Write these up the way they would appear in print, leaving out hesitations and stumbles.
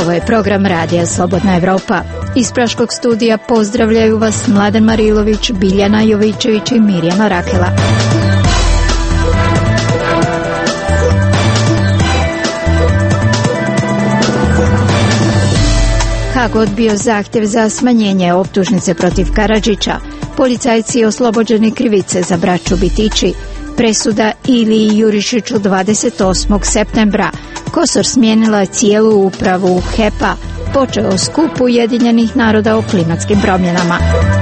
Ovo je program Radija Slobodna Evropa. Iz Praškog studija pozdravljaju vas Mladen Marilović, Biljana Jovićević i Mirjana Rakela. Hag odbio zahtjev za smanjenje optužnice protiv Karadžića. Policajci oslobođeni krivice za braću Bitići. Presuda Iliji Jurišiću 28. septembra. Kosor smijenila cijelu upravu HEP-a. Počeo skup Ujedinjenih naroda o klimatskim promjenama.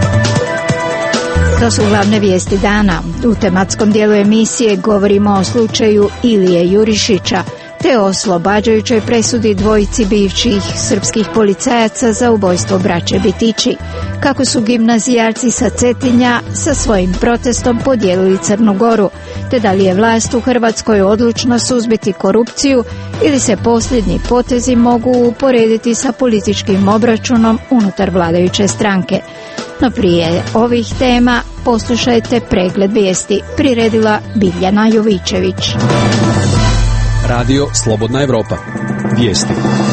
To su glavne vijesti dana. U tematskom dijelu emisije govorimo o slučaju Ilije Jurišića te o oslobađajućoj presudi dvojici bivših srpskih policajaca za ubojstvo braće Bitići. Kako su gimnazijalci sa Cetinja sa svojim protestom podijelili Crnu Goru, te da li je vlast u Hrvatskoj odlučna suzbiti korupciju ili se posljednji potezi mogu uporediti sa političkim obračunom unutar vladajuće stranke. No prije ovih tema poslušajte pregled vijesti, priredila Biljana Jovićević. Radio Slobodna Evropa. Vijesti.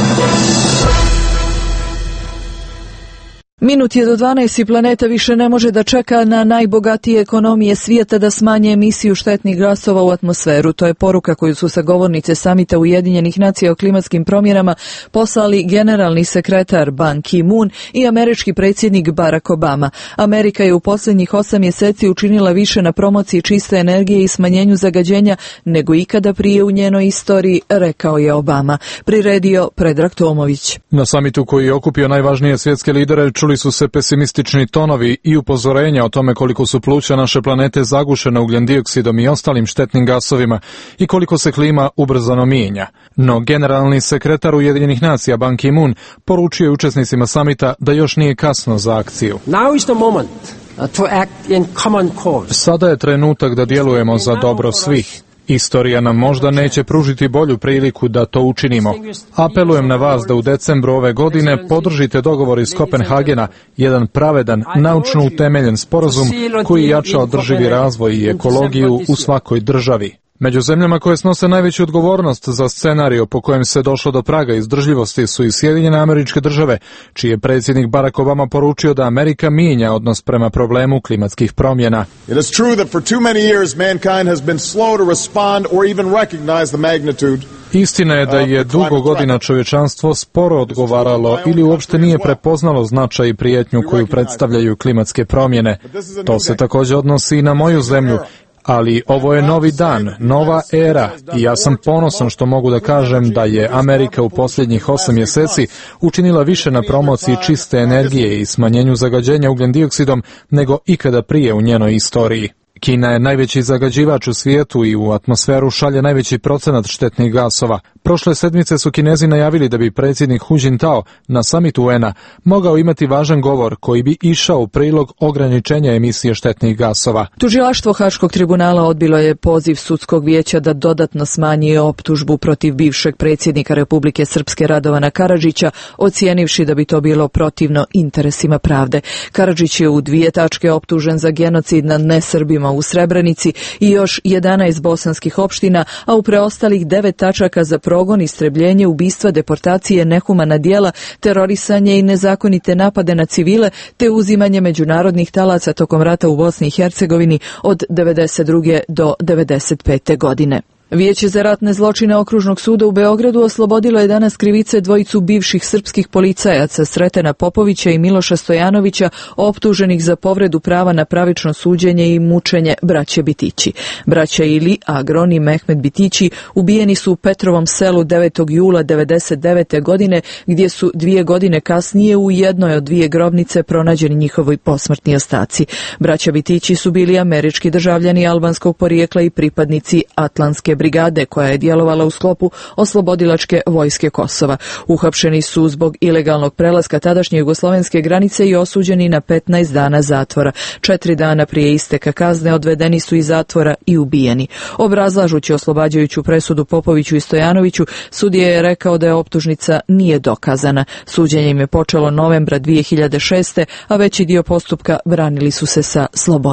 Minut je do 12 i planeta više ne može da čeka na najbogatije ekonomije svijeta da smanje emisiju štetnih gasova u atmosferu. To je poruka koju su sagovornice samita Ujedinjenih nacija o klimatskim promjenama poslali generalni sekretar Ban Ki-moon i američki predsjednik Barack Obama. Amerika je u posljednjih 8 mjeseci učinila više na promociji čiste energije i smanjenju zagađenja nego ikada prije u njenoj istoriji, rekao je Obama. Priredio Predrag Tomović. Na samitu koji je okupio najvažnije svjetske lidere čuli su se pesimistični tonovi i upozorenja o tome koliko su pluća naše planete zagušena ugljendioksidom i ostalim štetnim gasovima i koliko se klima ubrzano mijenja. No generalni sekretar Ujedinjenih nacija Ban Ki-moon poručio je učesnicima samita da još nije kasno za akciju. Now is the moment to act in common cause. Sada je trenutak da djelujemo za dobro svih. Istorija nam možda neće pružiti bolju priliku da to učinimo. Apelujem na vas da u decembru ove godine podržite dogovor iz Kopenhagena, jedan pravedan, naučno utemeljen sporazum koji jača održivi razvoj i ekologiju u svakoj državi. Među zemljama koje snose najveću odgovornost za scenariju po kojem se došlo do praga izdržljivosti su i Sjedinjene Američke Države, čiji je predsjednik Barack Obama poručio da Amerika mijenja odnos prema problemu klimatskih promjena. It is true that for too many years mankind has been slow to respond or even recognize the magnitude. Istina je da je dugo godina čovječanstvo sporo odgovaralo ili uopšte nije prepoznalo značaj i prijetnju koju predstavljaju klimatske promjene. To se također odnosi i na moju zemlju. Ali ovo je novi dan, nova era i ja sam ponosan što mogu da kažem da je Amerika u posljednjih 8 mjeseci učinila više na promociji čiste energije i smanjenju zagađenja ugljendioksidom nego ikada prije u njenoj istoriji. Kina je najveći zagađivač u svijetu i u atmosferu šalje najveći procenat štetnih gasova. Prošle sedmice su Kinezi najavili da bi predsjednik Hu Jintao na samitu UN-a mogao imati važan govor koji bi išao u prilog ograničenja emisije štetnih gasova. Tužilaštvo Haškog tribunala odbilo je poziv sudskog vijeća da dodatno smanji optužbu protiv bivšeg predsjednika Republike Srpske Radovana Karadžića, ocijenivši da bi to bilo protivno interesima pravde. Karadžić je u 2 tačke optužen za genocid nad nesrbima u Srebrenici i još 11 bosanskih opština, a u preostalih 9 tačaka za progon, istrebljenje, ubistva, deportacije, nehumana djela, terorisanje i nezakonite napade na civile, te uzimanje međunarodnih talaca tokom rata u Bosni i Hercegovini od 1992. do 1995. godine. Vijeće za ratne zločine Okružnog suda u Beogradu oslobodilo je danas krivice dvojicu bivših srpskih policajaca Sretena Popovića i Miloša Stojanovića, optuženih za povredu prava na pravično suđenje i mučenje braće Bitići. Braća Ili, Agron i Mehmet Bitići ubijeni su u Petrovom selu 9. jula 1999. godine, gdje su 2 godine kasnije u jednoj od 2 grobnice pronađeni njihovi posmrtni ostaci. Braća Bitići su bili američki državljani albanskog porijekla i pripadnici Atlantske brigade koja je djelovala u sklopu oslobodilačke vojske Kosova. Uhapšeni su zbog ilegalnog prelaska tadašnje jugoslovenske granice i osuđeni na 15 dana zatvora. 4 dana prije isteka kazne odvedeni su iz zatvora i ubijeni. Obrazlažući oslobađajuću presudu Popoviću i Stojanoviću, sudija je rekao da je optužnica nije dokazana. Suđenje im je počelo novembra 2006. a veći dio postupka branili su se sa slobode.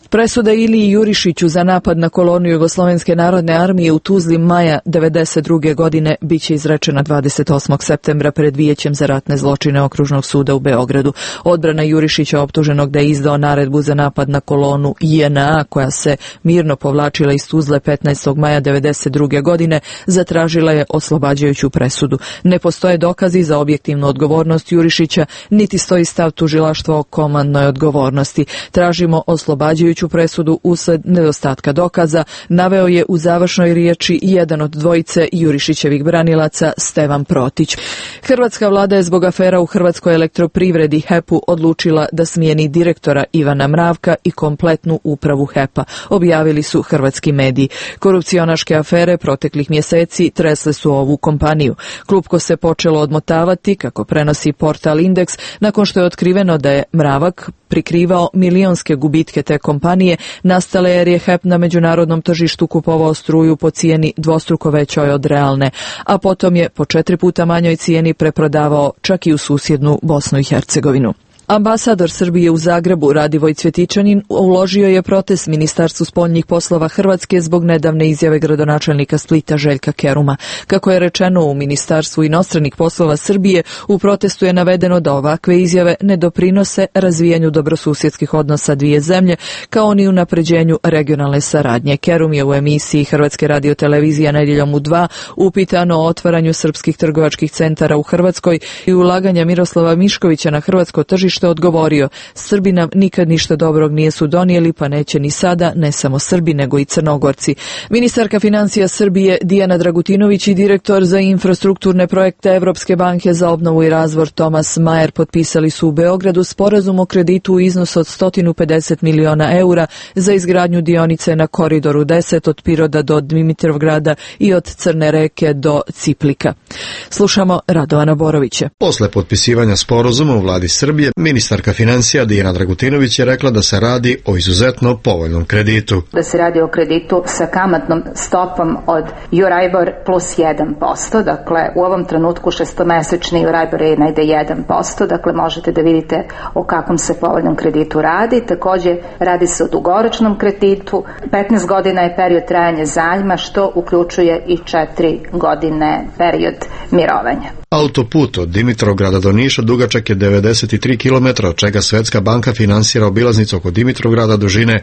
Presuda Iliji Jurišiću za napad na kolonu Jugoslovenske narodne armije u Tuzli maja 1992. godine biće izrečena 28. septembra pred Vijećem za ratne zločine Okružnog suda u Beogradu. Odbrana Jurišića, optuženog da je izdao naredbu za napad na kolonu JNA koja se mirno povlačila iz Tuzle 15. maja 1992. godine, zatražila je oslobađajuću presudu. Ne postoje dokazi za objektivnu odgovornost Jurišića, niti stoji stav tužilaštva o komandnoj odgovornosti. Tražimo oslobađajuću presudu usled nedostatka dokaza, naveo je u završnoj riječi jedan od dvojice Jurišićevih branilaca, Stevan Protić. Hrvatska vlada je zbog afera u Hrvatskoj elektroprivredi HEP-u odlučila da smijeni direktora Ivana Mravka i kompletnu upravu HEP-a, objavili su hrvatski mediji. Korupcionaške afere proteklih mjeseci tresle su ovu kompaniju. Klupko se počelo odmotavati, kako prenosi portal Indeks, nakon što je otkriveno da je Mravak prikrivao milionske gubitke te kompanije, nastale jer je HEP na međunarodnom tržištu kupovao struju po cijeni dvostruko većoj od realne, a potom je po 4 puta manjoj cijeni preprodavao čak i u susjednu Bosnu i Hercegovinu. Ambasador Srbije u Zagrebu Radivoj Cvjetičanin uložio je protest Ministarstvu spoljnih poslova Hrvatske zbog nedavne izjave gradonačelnika Splita Željka Keruma. Kako je rečeno u Ministarstvu inostranih poslova Srbije, u protestu je navedeno da ovakve izjave ne doprinose razvijanju dobrosusjedskih odnosa dvije zemlje, kao ni unapređenju regionalne saradnje. Kerum je u emisiji Hrvatske radiotelevizije Nedjeljom u 2 upitano o otvaranju srpskih trgovačkih centara u Hrvatskoj i ulaganja Miroslava Miškovića na hrvatsko tržište odgovorio: Srbi nam nikad ništa dobrog nisu donijeli, pa neće ni sada, ne samo Srbi, nego i Crnogorci. Ministarka financija Srbije Dijana Dragutinović i direktor za infrastrukturne projekte Evropske banke za obnovu i razvoj Tomas Majer potpisali su u Beogradu sporazum o kreditu u iznosu od 150 miliona eura za izgradnju dionice na koridoru 10 od Piroda do Dimitrovgrada i od Crne Reke do Ciplika. Slušamo Radovana Borovića. Posle potpisivanja sporazuma u vladi Srbije, ministarka financija Dijana Dragutinović je rekla da se radi o izuzetno povoljnom kreditu. Da se radi o kreditu sa kamatnom stopom od Euribor plus 1%, dakle u ovom trenutku šestomesečni Euribor je negde 1%, dakle možete da vidite o kakvom se povoljnom kreditu radi. Također radi se o dugoročnom kreditu, 15 godina je period trajanja zajma, što uključuje i 4 godine period mirovanja. Autoput od Dimitrovgrada do Niša dugačak je 93 km, od čega Svetska banka finansira obilaznicu oko Dimitrovgrada dužine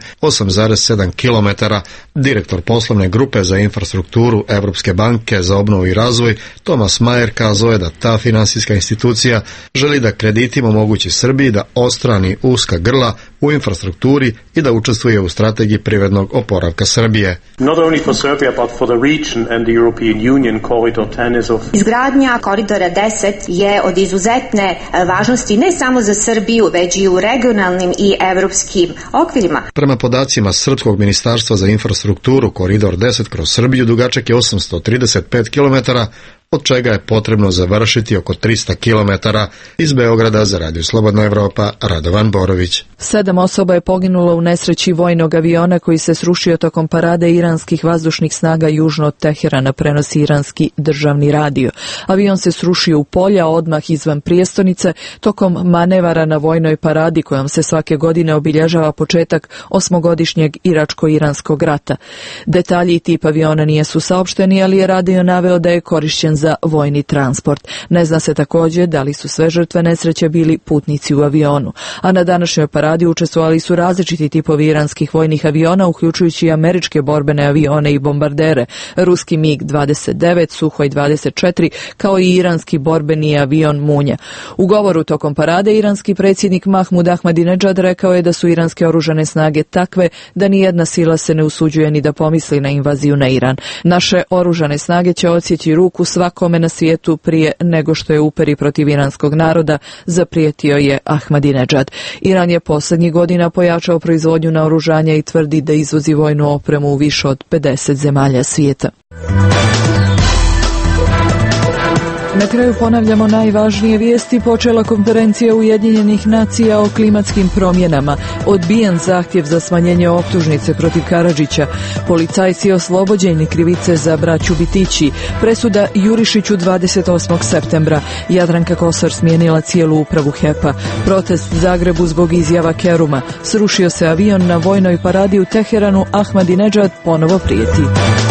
8,7 km. Direktor poslovne grupe za infrastrukturu Evropske banke za obnovu i razvoj Tomas Majer kazao je da ta finansijska institucija želi da kreditima omogući Srbiji da odstrani uska grla u infrastrukturi i da učestvuje u strategiji privrednog oporavka Srbije. Izgradnja koridora 10 je od izuzetne važnosti ne samo za Srbiju, već i u regionalnim i evropskim okvirima. Prema podacima Srpskog ministarstva za infrastrukturu, koridor 10 kroz Srbiju dugačak je 835 km, od čega je potrebno završiti oko 300 km. Iz Beograda za Radio Slobodna Evropa, Radovan Borović. 7 osoba je poginulo u nesreći vojnog aviona koji se srušio tokom parade iranskih vazdušnih snaga južno od Teherana, prenosi iranski državni radio. Avion se srušio u polja odmah izvan prijestolnice tokom manevara na vojnoj paradi kojom se svake godine obilježava početak 8-godišnjeg iračko-iranskog rata. Detalji tip aviona nisu saopšteni, ali je radio naveo da je korišćen za vojni transport. Ne zna se također da li su sve žrtve nesreće bili putnici u avionu. A na današnjoj paradi učestvovali su različiti tipovi iranskih vojnih aviona, uključujući i američke borbene avione i bombardere, ruski MiG-29, Suhoj 24, kao i iranski borbeni avion Munja. U govoru tokom parade iranski predsjednik Mahmud Ahmadinejad rekao je da su iranske oružane snage takve da ni jedna sila se ne usuđuje ni da pomisli na invaziju na Iran. Naše oružane snage će odsjeći ruku svakome na svijetu prije nego što je uperi protiv iranskog naroda, zaprijetio je Ahmadinejad. Iran je posljednjih godina pojačao proizvodnju naoružanja i tvrdi da izvozi vojnu opremu u više od 50 zemalja svijeta. Na kraju ponavljamo najvažnije vijesti. Počela konferencija Ujedinjenih nacija o klimatskim promjenama. Odbijen zahtjev za smanjenje optužnice protiv Karadžića. Policajci oslobođeni krivice za braću Bitići. Presuda Jurišiću 28. septembra. Jadranka Kosor smijenila cijelu upravu HEP-a. Protest Zagrebu zbog izjava Keruma. Srušio se avion na vojnoj paradi u Teheranu. Ahmadinedžad ponovo prijeti.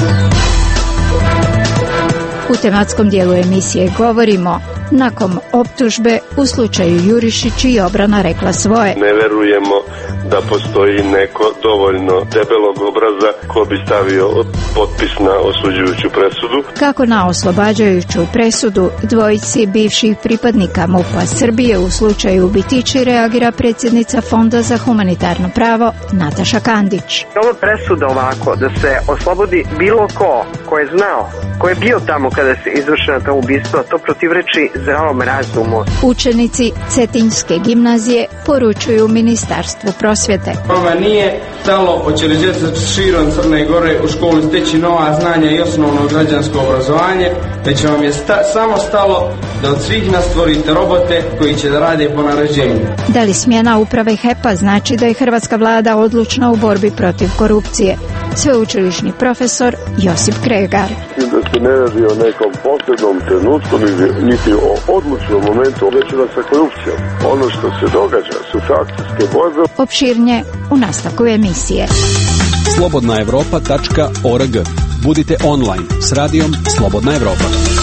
U tematskom dijelu emisije govorimo: nakon optužbe u slučaju Jurišić i obrana rekla svoje. Ne verujemo da postoji neko dovoljno debelog obraza ko bi stavio potpis na osuđujuću presudu. Kako na oslobađajuću presudu dvojici bivših pripadnika MUP-a Srbije u slučaju Bitići reagira predsjednica Fonda za humanitarno pravo Nataša Kandić. Ova presuda ovako, da se oslobodi bilo ko je znao, ko je bio tamo kada se izvršeno to ubistvo, to protivreči zdravom razumu. Učenici Cetinjske gimnazije poručuju Ministarstvu prosvjete. Vama nije stalo hoće li djeca širom Crne Gore u školi steći nova znanja i osnovno građansko obrazovanje, već vam je samo stalo da od svih nas stvorite robote koji će da rade po naređenju. Da li smjena uprave HEP-a znači da je hrvatska vlada odlučna u borbi protiv korupcije? Sveučilišni profesor Josip Kregar. Da se ne radi o nekom posebnom trenutku, niti o odlučnom momentu obračuna sa korupcijom. Ono što se događa su akcijske borbe. Opširnije u nastavku emisije. Slobodnaevropa.org. Budite online s radijom Slobodna Evropa.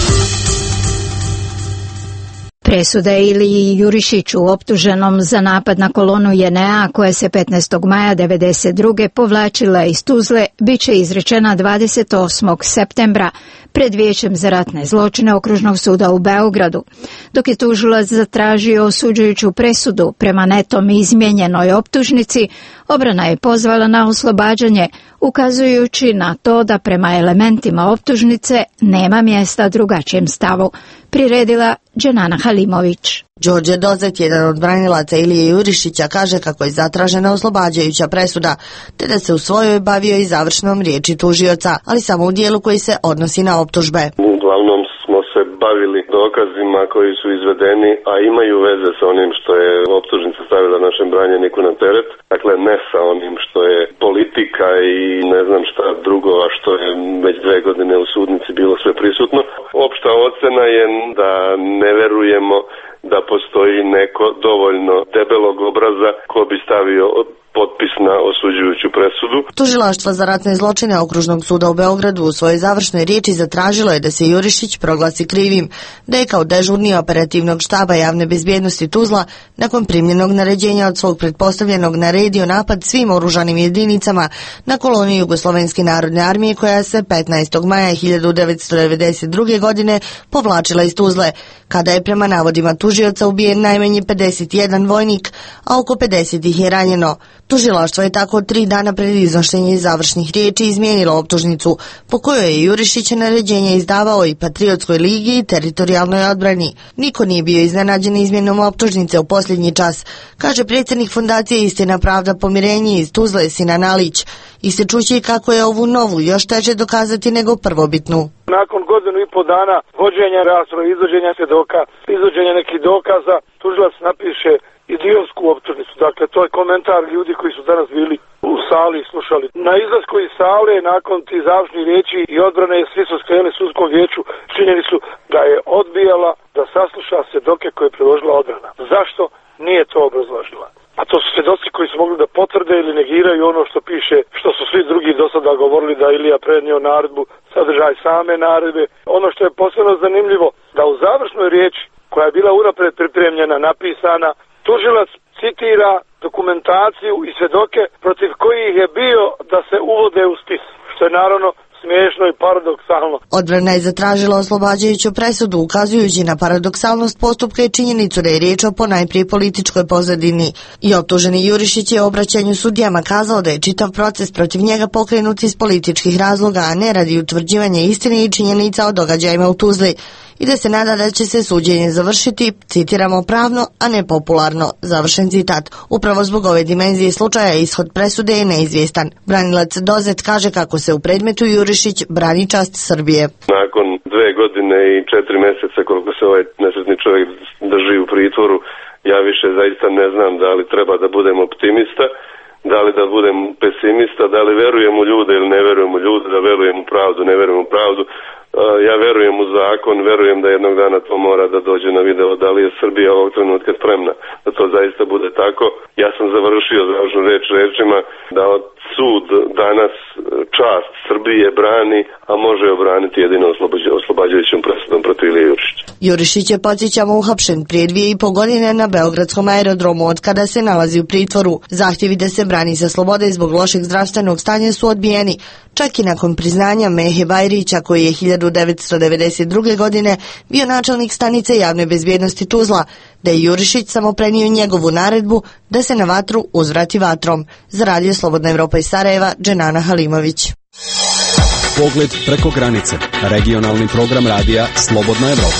Presuda Iliji Jurišiću, optuženom za napad na kolonu JNA koja se 15. maja 1992. povlačila iz Tuzle, bit će izrečena 28. septembra pred Vijećem za ratne zločine Okružnog suda u Beogradu. Dok je tužilac zatražio osuđujuću presudu prema netom izmijenjenoj optužnici, obrana je pozvala na oslobađanje, ukazujući na to da prema elementima optužnice nema mjesta drugačijem stavu, priredila Dženana Halimović. Đorđe Dozet, jedan od branilaca Ilije Jurišića, kaže kako je zatražena oslobađajuća presuda, te da se u svojoj bavio i završnom riječi tužioca, ali samo u dijelu koji se odnosi na optužbe. Uglavnom smo se bavili dokazima koji su izvedeni, a imaju veze sa onim što je optužnica stavila našem branjeniku na teret. Dakle, ne sa onim što je politika i ne znam šta drugo, a što je već 2 godine u sudnici bilo sve prisutno. Opšta ocena je da ne verujemo da postoji neko dovoljno debelog obraza ko bi stavio potpis na osuđujuću presudu. Tužilaštvo za ratne zločine Okružnog suda u Beogradu u svojoj završnoj riječi zatražilo je da se Jurišić proglasi krivim, da je kao dežurni operativnog štaba javne bezbjednosti Tuzla nakon primljenog naređenja od svog pretpostavljenog naredio napad svim oružanim jedinicama na koloniju Jugoslovenske narodne armije koja se 15. maja 1992. godine povlačila iz Tuzle, kada je prema navodima tužioca ubijen najmanje 51 vojnik, a oko 50 ih je ranjeno. Tužilaštvo je tako 3 dana pred iznošenje završnih riječi izmijenilo optužnicu, po kojoj je Jurišić naređenje izdavao i Patriotskoj ligi i teritorijalnoj odbrani. Niko nije bio iznenađen izmjenom optužnice u posljednji čas, kaže predsjednik Fondacije Istina, pravda, pomirenje iz Tuzle Sinan Alić. Ističući kako je ovu novu još teže dokazati nego prvobitnu. Nakon 1,5 dana vođenja rasprave, izvođenja svjedoka, izvođenja nekih dokaza, tužilac napiše idionsku optužnicu. Dakle, to je komentar ljudi koji su danas bili u sali i slušali. Na izlasku iz sale, nakon tih završnih riječi i odbrane, svi su skrenuli sudskom vijeću, činjeni su da je odbijala da sasluša svjedoke koje je priložila odbrana. Zašto? Nije to obrazložila. A to su svjedoci koji su mogli da potvrde ili negiraju ono što piše, što su svi drugi do sada govorili da Ilija prenio naredbu, sadržaj same naredbe. Ono što je posebno zanimljivo, da u završnoj riječi, koja je bila unapred pripremljena, napisana, tužilac citira dokumentaciju i svjedoke protiv kojih je bio da se uvode u spis, što je naravno smiješno i paradoksalno. Odbrana je zatražila oslobađajuću presudu, ukazujući na paradoksalnost postupka i činjenicu da je riječ o ponajprije političkoj pozadini. I optuženi Jurišić je u obraćanju sudijama kazao da je čitav proces protiv njega pokrenut iz političkih razloga, a ne radi utvrđivanja istine i činjenica o događajima u Tuzli, i da se nada da će se suđenje završiti, citiramo, pravno, a ne popularno, završen citat. Upravo zbog ove dimenzije slučaja ishod presude je neizvjestan. Branilac Dozet kaže kako se u predmetu Jurišić brani čast Srbije. Nakon 2 godine i 4 mjeseca koliko se ovaj nesretni čovjek drži u pritvoru, ja više zaista ne znam da li treba da budem optimista, da li da budem pesimista, da li verujem u ljude ili ne verujem u ljude, da verujem u pravdu, ne verujem u pravdu. Ja verujem u zakon, verujem da jednog dana to mora da dođe na video, da li je Srbija ovog trenutka spremna da to zaista bude tako. Ja sam završio završnu reč rečima da sud danas čast Srbije brani, a može obraniti jedino oslobađajućom presudom protiv Ilije Jurišića. Jurišić je, podsjećamo, uhapšen prije 2,5 godine na beogradskom aerodromu, od kada se nalazi u pritvoru. Zahtjevi da se brani sa slobode zbog lošeg zdravstvenog stanja su odbijeni, čak i nakon priznanja Mehe Bajrića, koji je 1992. godine bio načelnik stanice javne bezbjednosti Tuzla, da je Jurišić samo prenio njegovu naredbu da se na vatru uzvrati vatrom. Za Radio Slobodna Evropa iz Sarajeva, Dženana Halimović. Pogled preko granice. Regionalni program radija Slobodna Evropa.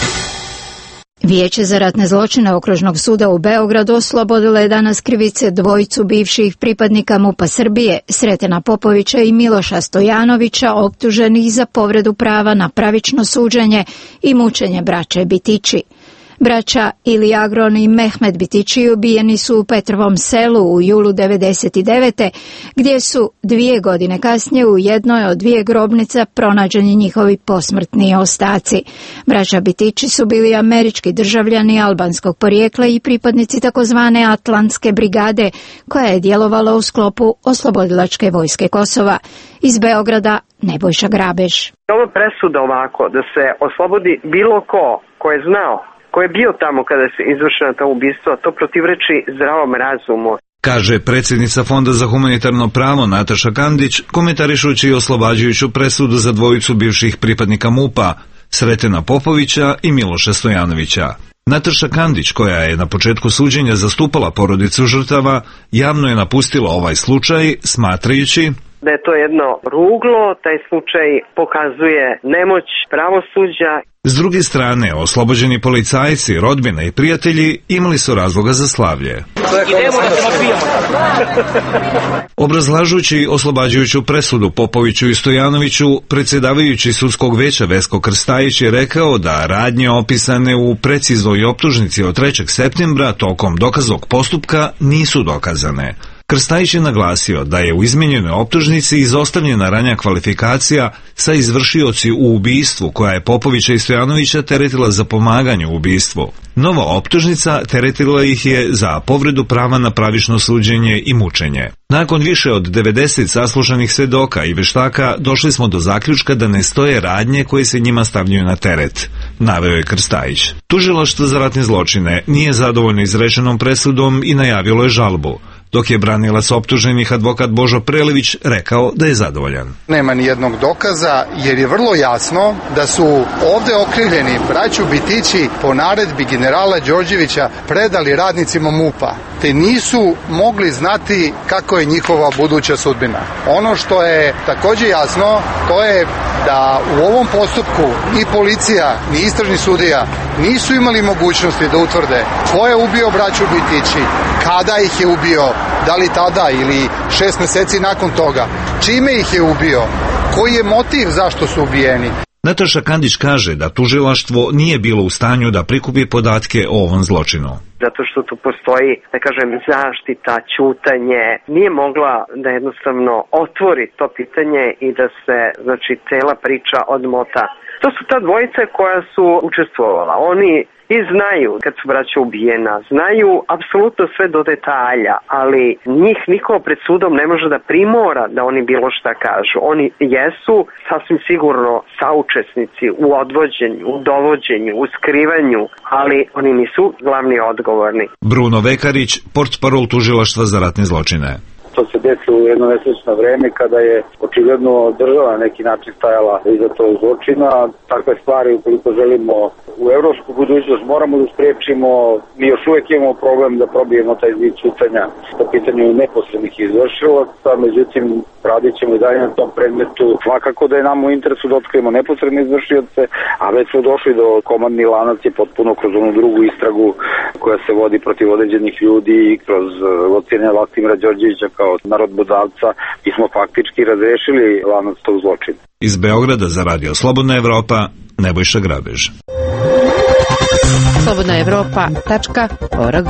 Vijeće za ratne zločine Okružnog suda u Beogradu oslobodilo je danas krivice dvojicu bivših pripadnika MUP-a Srbije, Sretena Popovića i Miloša Stojanovića, optuženih za povredu prava na pravično suđenje i mučenje braće Bitići. Braća Ilija Agron i Mehmet Bitići ubijeni su u Petrovom selu u julu 1999. gdje su 2 godine kasnije u jednoj od 2 grobnica pronađeni njihovi posmrtni ostaci. Braća Bitići su bili američki državljani albanskog porijekla i pripadnici takozvane Atlantske brigade, koja je djelovala u sklopu Oslobodilačke vojske Kosova. Iz Beograda Nebojša Grabež. Ova presuda ovako, da se oslobodi bilo ko je znao, ko je bio tamo kada se izvršena ta ubistva, to protivreči zdravom razumu. Kaže predsjednica Fonda za humanitarno pravo Nataša Kandić, komentarišući oslobađajuću presudu za dvojicu bivših pripadnika MUP-a, Sretena Popovića i Miloša Stojanovića. Nataša Kandić, koja je na početku suđenja zastupala porodicu žrtava, javno je napustila ovaj slučaj, smatrajući da je to jedno ruglo, taj slučaj pokazuje nemoć pravosuđa. S druge strane, oslobođeni policajci, rodbina i prijatelji imali su razloga za slavlje. Obrazlažući oslobađajuću presudu Popoviću i Stojanoviću, predsjedavajući sudskog veća Vesko Krstajić je rekao da radnje opisane u preciznoj optužnici od 3. septembra tokom dokaznog postupka nisu dokazane. Krstajić je naglasio da je u izmijenjenoj optužnici izostavljena ranja kvalifikacija sa izvršioci u ubistvu, koja je Popovića i Stojanovića teretila za pomaganje u ubistvu. Nova optužnica teretila ih je za povredu prava na pravično suđenje i mučenje. Nakon više od 90 saslušanih svedoka i veštaka došli smo do zaključka da ne stoje radnje koje se njima stavljaju na teret, naveo je Krstajić. Tužilaštvo za ratne zločine nije zadovoljno izrečenom presudom i najavilo je žalbu, dok je branilac optuženih advokat Božo Prelević rekao da je zadovoljan. Nema ni jednog dokaza jer je vrlo jasno da su ovde okrivljeni braću Bitići po naredbi generala Đorđevića predali radnicima MUP-a, te nisu mogli znati kako je njihova buduća sudbina. Ono što je također jasno, to je da u ovom postupku ni policija, ni istražni sudija nisu imali mogućnosti da utvrde ko je ubio braću Bitići, kada ih je ubio, da li tada ili 6 mjeseci nakon toga, čime ih je ubio, koji je motiv zašto su ubijeni. Nataša Kandić kaže da tužilaštvo nije bilo u stanju da prikupi podatke o ovom zločinu. Zato što tu postoji, da kažem, zaštita, ćutanje, nije mogla da jednostavno otvori to pitanje i da se, znači, cela priča odmota. To su ta dvojica koja su učestvovala. Oni i znaju kad su braća ubijena, znaju apsolutno sve do detalja, ali njih niko pred sudom ne može da primora da oni bilo šta kažu. Oni jesu sasvim sigurno saučesnici u odvođenju, u dovođenju, u skrivanju, ali oni nisu glavni odgovorni. Bruno Vekarić, portparol tužilaštva za ratne zločine. To se desilo u jedno nesrećno vreme kada je očigledno država na neki način stajala iza tog zločina. Takve stvari, ukoliko želimo u evropsku budućnost, moramo da spriječimo. Mi još uvijek imamo problem da probijemo taj vid ćutanja po pitanju neposrednih izvršilaca, međutim radit ćemo i dalje na tom predmetu. Svakako da je nam u interesu da otkrijemo neposredne izvršioce, a već smo došli do komandni lanac je potpuno kroz onu drugu istragu koja se vodi protiv određenih ljudi i kroz ocjene Vladimira Đorđevića kao narodbodavca i smo faktički razrešili lanac tog zločina. Iz Beograda za Radio Slobodna Evropa, Nebojša Grabež. slobodnaevropa.org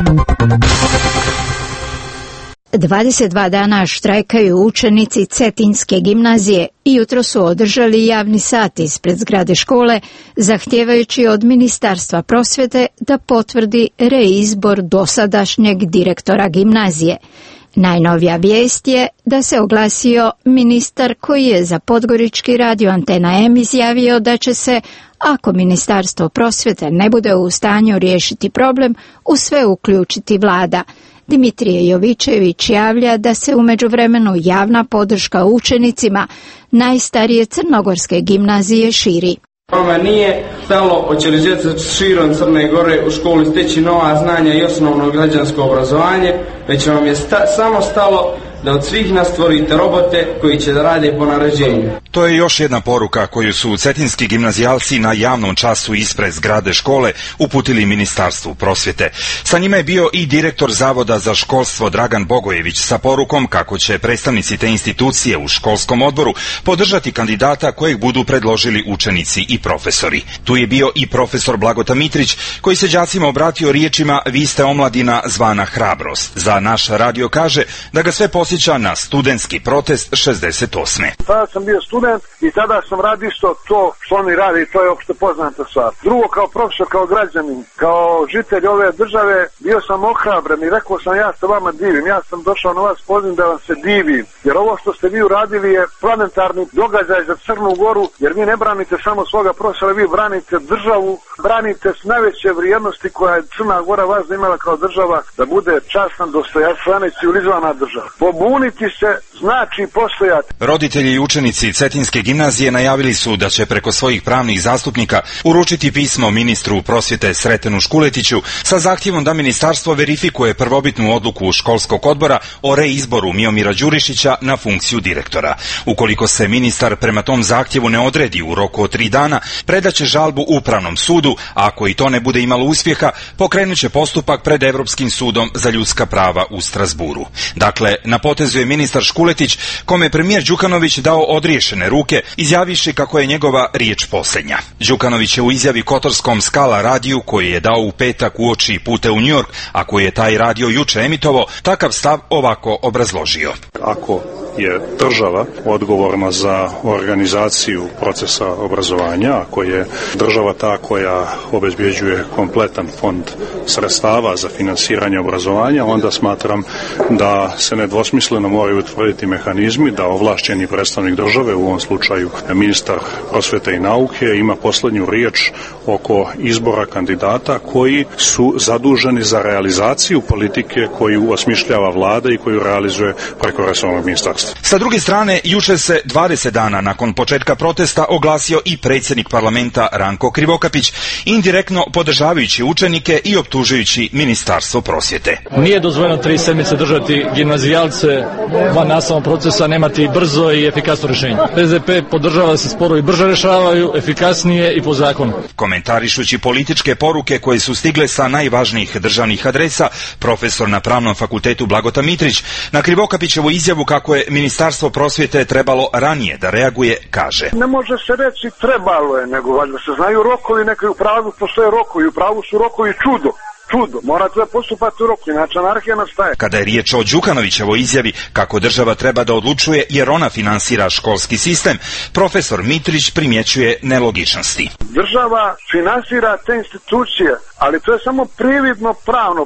22 dana štrajkaju učenici Cetinske gimnazije i jutro su održali javni sat ispred zgrade škole, zahtijevajući od Ministarstva prosvjete da potvrdi reizbor dosadašnjeg direktora gimnazije. Najnovija vijest je da se oglasio ministar koji je za podgorički radio Antena M izjavio da će se, ako Ministarstvo prosvjete ne bude u stanju riješiti problem, u sve uključiti vlada. Dimitrije Jovičević javlja da se u međuvremenu javna podrška učenicima najstarije crnogorske gimnazije širi. Vama nije stalo hoće li djeca širom Crne Gore u školi steći nova znanja i osnovno građansko obrazovanje, već vam je samo stalo da od svih nas stvorite robote koji će da rade po naređenju. To je još jedna poruka koju su cetinski gimnazijalci na javnom času ispred zgrade škole uputili Ministarstvu prosvjete. Sa njima je bio i direktor Zavoda za školstvo Dragan Bogojević sa porukom kako će predstavnici te institucije u školskom odboru podržati kandidata kojeg budu predložili učenici i profesori. Tu je bio i profesor Blagota Mitrić koji se đacima obratio riječima "Vi ste omladina zvana hrabrost". Za naš radio kaže da ga sve posjeća na studentski protest 68. Tada sam bio student i tada sam radio isto to što oni rade i to je opšte poznata stvar. Drugo, kao profesor, kao građanin, kao žitelj ove države, bio sam ohrabren i rekao sam ja se vama divim. Ja sam došao na vas poziv da vam se divim, jer ovo što ste vi uradili je planetarni događaj za Crnu Goru, jer vi ne branite samo svoga profesora, vi branite državu, branite s najveće vrijednosti koja je Crna Gora vas imala kao država, da bude časna, dostojanstvena i civilizovana država. Pobuniti se znači postojati. Roditelji i učenici Cetinske gimnazije najavili su da će preko svojih pravnih zastupnika uručiti pismo ministru prosvjete Sretenu Škuletiću sa zahtjevom da ministarstvo verifikuje prvobitnu odluku školskog odbora o reizboru Miomira Đurišića na funkciju direktora. Ukoliko se ministar prema tom zahtjevu ne odredi u roku od 3 dana, predaće žalbu Upravnom sudu, a ako i to ne bude imalo uspjeha, pokrenut će postupak pred Europskim sudom za ljudska prava u Strasburu. Dakle, na potezu je ministar Škuletić, kome je premijer Đukanović dao odriješene ruke, izjaviši kako je njegova riječ posljednja. Đukanović je u izjavi Kotorskom Skala radiju, koji je dao u petak uoči pute u New York, a koji je taj radio juče emitovao, takav stav ovako obrazložio. Ako je država odgovorna za organizaciju procesa obrazovanja, ako je država ta koja obezbjeđuje kompletan fond sredstava za finansiranje obrazovanja, onda smatram da se nedvosmisleno moraju utvrditi mehanizmi da ovlašćeni predstavnik države, u ovom slučaju ministar prosvjete i nauke, ima posljednju riječ oko izbora kandidata koji su zaduženi za realizaciju politike koju osmišljava vlada i koju realizuje preko resornog ministarstva. Sa druge strane, juče se 20 dana nakon početka protesta oglasio i predsjednik parlamenta Ranko Krivokapić, indirektno podržavajući učenike i optužujući Ministarstvo prosvjete. Nije dozvoljeno 3 sedmice držati gimnazijalce van nastavnog procesa, nemati brzo i efikasno rješenje. SDP podržava da se sporovi brže rješavaju, efikasnije i po zakonu. Komentarišući političke poruke koje su stigle sa najvažnijih državnih adresa, profesor na Pravnom fakultetu Blagota Mitrić na Krivokapićevu izjavu kako je Ministarstvo prosvjete trebalo ranije da reaguje, kaže: Ne može se reći trebalo je, nego valjda se znaju rokovi, neki u pravu postoje rokovi, u pravu su rokovi čudo. Morate da postupati u roku, inače anarhija nastaje. Kada je riječ o Đukanovićevoj izjavi kako država treba da odlučuje jer ona finansira školski sistem, profesor Mitrić primjećuje nelogičnosti. Država finansira te institucije, ali to je samo prividno pravno,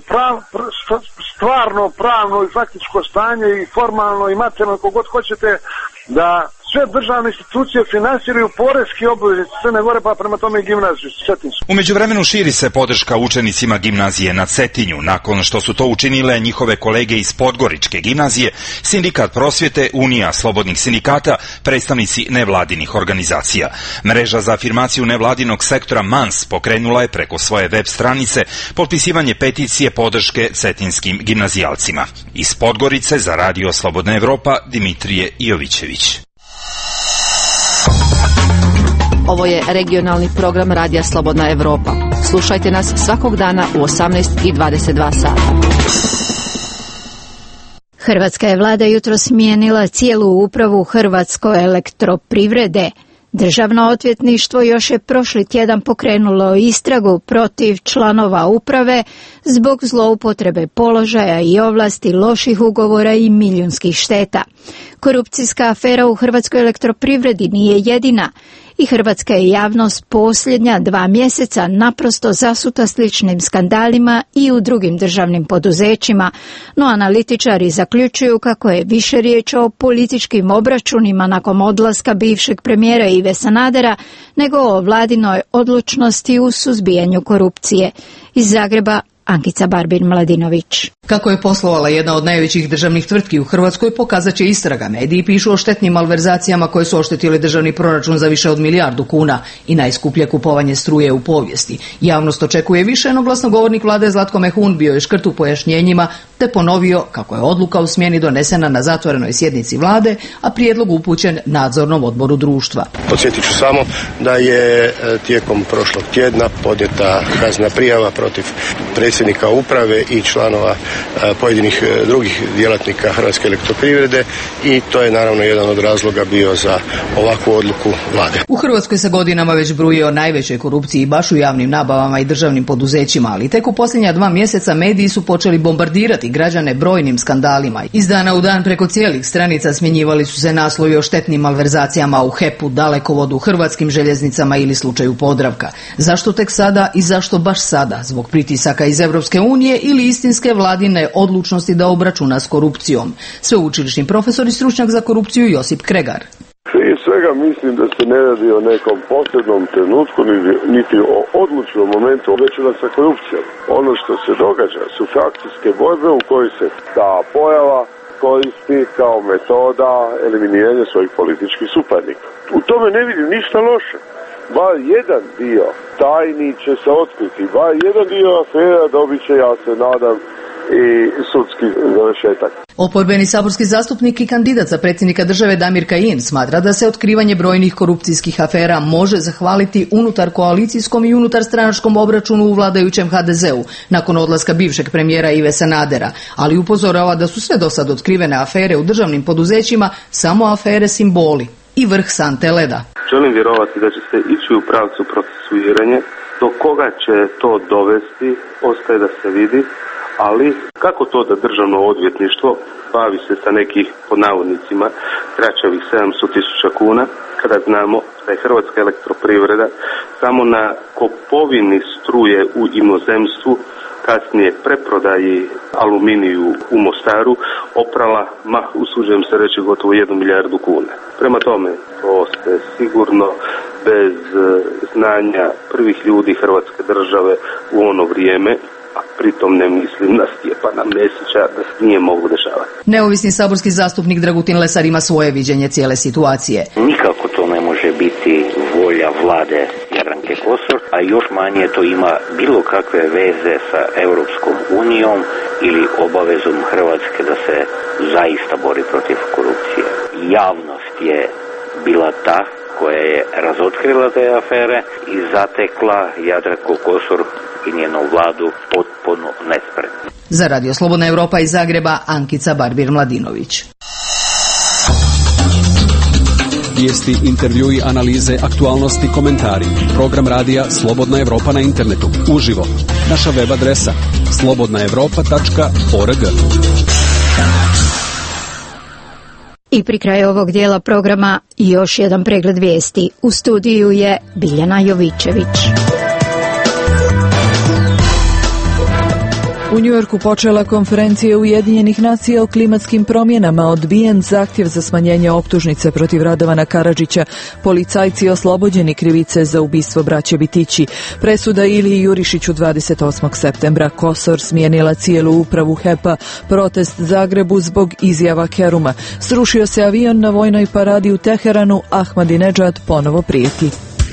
stvarno pravno i faktičko stanje i formalno i materijalno, kogod hoćete, da sve državne institucije finansiraju poreski obveznici Crne Gore, pa prema tome i gimnaziju Cetinsku. U međuvremenu širi se podrška učenicima gimnazije na Cetinju. Nakon što su to učinile njihove kolege iz Podgoričke gimnazije, Sindikat prosvjete, Unija slobodnih sindikata, predstavnici nevladinih organizacija. Mreža za afirmaciju nevladinog sektora MANS pokrenula je preko svoje web stranice potpisivanje peticije podrške cetinskim gimnazijalcima. Iz Podgorice za Radio Slobodna Evropa, Dimitrije Jovičević. Ovo je regionalni program Radija Slobodna Evropa. Slušajte nas svakog dana u 18:22 sata. Hrvatska je vlada jutro smijenila cijelu upravu Hrvatsko elektroprivrede. Državno odvjetništvo još je prošli tjedan pokrenulo istragu protiv članova uprave zbog zloupotrebe položaja i ovlasti, loših ugovora i milijunskih šteta. Korupcijska afera u Hrvatskoj elektroprivredi nije jedina i hrvatska je javnost posljednja 2 mjeseca naprosto zasuta sličnim skandalima i u drugim državnim poduzećima, no analitičari zaključuju kako je više riječ o političkim obračunima nakon odlaska bivšeg premijera Ive Sanadera nego o vladinoj odlučnosti u suzbijanju korupcije. Iz Zagreba Ankica Barbir-Mladinović. Kako je poslovala jedna od najvećih državnih tvrtki u Hrvatskoj pokazat će istraga. Mediji pišu o štetnim malverzacijama koje su oštetili državni proračun za više od 1 milijardu kuna i najskuplje kupovanje struje u povijesti. Javnost očekuje više, no glasnogovornik vlade Zlatko Mehun bio je škrt u pojašnjenjima te ponovio kako je odluka o smjeni donesena na zatvorenoj sjednici vlade, a prijedlog upućen nadzornom odboru društva. Podsjetit ću samo da je tijekom prošlog tjedna podnijeta kaznena prijava protiv predsjednika uprave i članova pojedinih drugih djelatnika Hrvatske elektroprivrede i to je naravno jedan od razloga bio za ovakvu odluku vlade. U Hrvatskoj se godinama već bruje o najvećoj korupciji baš u javnim nabavama i državnim poduzećima, ali tek u posljednja 2 mjeseca mediji su počeli bombardirati građane brojnim skandalima. Iz dana u dan preko cijelih stranica smjenjivali su se naslovi o štetnim malverzacijama u HEP-u, Dalekovodu, Hrvatskim željeznicama ili slučaju Podravka. Zašto tek sada i zašto baš sada? Zbog pritisaka iz Europske unije ili istinske vladine odlučnosti da obračuna s korupcijom? Sveučilišni profesor i stručnjak za korupciju Josip Kregar. Prije svega mislim da se ne radi o nekom posebnom trenutku, niti o odlučnom momentu obračuna sa korupcijom. Ono što se događa su frakcijske borbe u kojoj se ta pojava koristi kao metoda eliminiranja svojih političkih suparnika. U tome ne vidim ništa loše. Bar jedan dio tajni će se otkriti, bar jedan dio afera dobit će, ja se nadam, i sudski završetak. Oporbeni saborski zastupnik i kandidat za predsjednika države Damir Kajin smatra da se otkrivanje brojnih korupcijskih afera može zahvaliti unutar koalicijskom i unutar stranačkom obračunu u vladajućem HDZ-u nakon odlaska bivšeg premijera Ive Sanadera, ali upozorava da su sve dosad otkrivene afere u državnim poduzećima samo afere simboli i vrh sante leda. Želim vjerovati da će se ići u pravcu procesuiranja. Do koga će to dovesti, ostaje da se vidi, ali kako to da državno odvjetništvo bavi se sa nekih, pod navodnicima, kraćavih 700.000 kuna, kada znamo da je Hrvatska elektroprivreda samo na kupovini struje u inozemstvu, kasnije preprodaji aluminiju u Mostaru, oprala, usuđujem se reći, gotovo 1 milijardu kuna. Prema tome, to se sigurno bez znanja prvih ljudi Hrvatske države u ono vrijeme, a pritom ne mislim na Stjepana Mesića, da se nije moglo dešavati. Neovisni saborski zastupnik Dragutin Lesar ima svoje viđenje cijele situacije. Nikako to ne može biti volja vlade Jadranke Kosor, a još manje to ima bilo kakve veze sa Europskom unijom ili obavezom Hrvatske da se zaista bori protiv korupcije. Javnost je bila ta koja je razotkrila te afere i zatekla Jadranku Kosor i njenu vladu potpuno nespremno. Za Radio Slobodna Europa iz Zagreba, Ankica Barbir-Mladinović. Vijesti, intervjui, analize, aktualnosti, komentari. Program radija Slobodna Europa na internetu. Uživo. Naša web adresa slobodnaevropa.org. I pri kraju ovog dijela programa još jedan pregled vijesti. U studiju je Biljana Jovičević. U Njujorku počela konferencija Ujedinjenih nacija o klimatskim promjenama, odbijen zahtjev za smanjenje optužnice protiv Radovana Karadžića, policajci oslobođeni krivice za ubistvo braće Bitići, presuda Iliji Jurišiću 28. septembra, Kosor smijenila cijelu upravu HEP-a, protest Zagrebu zbog izjava Keruma, srušio se avion na vojnoj paradi u Teheranu, Ahmadinedžad ponovo prijeti.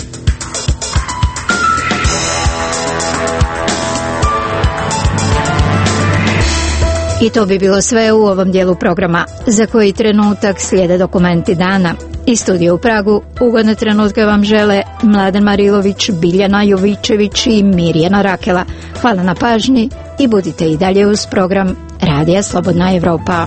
I to bi bilo sve u ovom dijelu programa, za koji trenutak slijede dokumenti dana. Iz studija u Pragu ugodne trenutke vam žele Mladen Marilović, Biljana Jovičević i Mirjana Rakela. Hvala na pažnji i budite i dalje uz program Radija Slobodna Europa.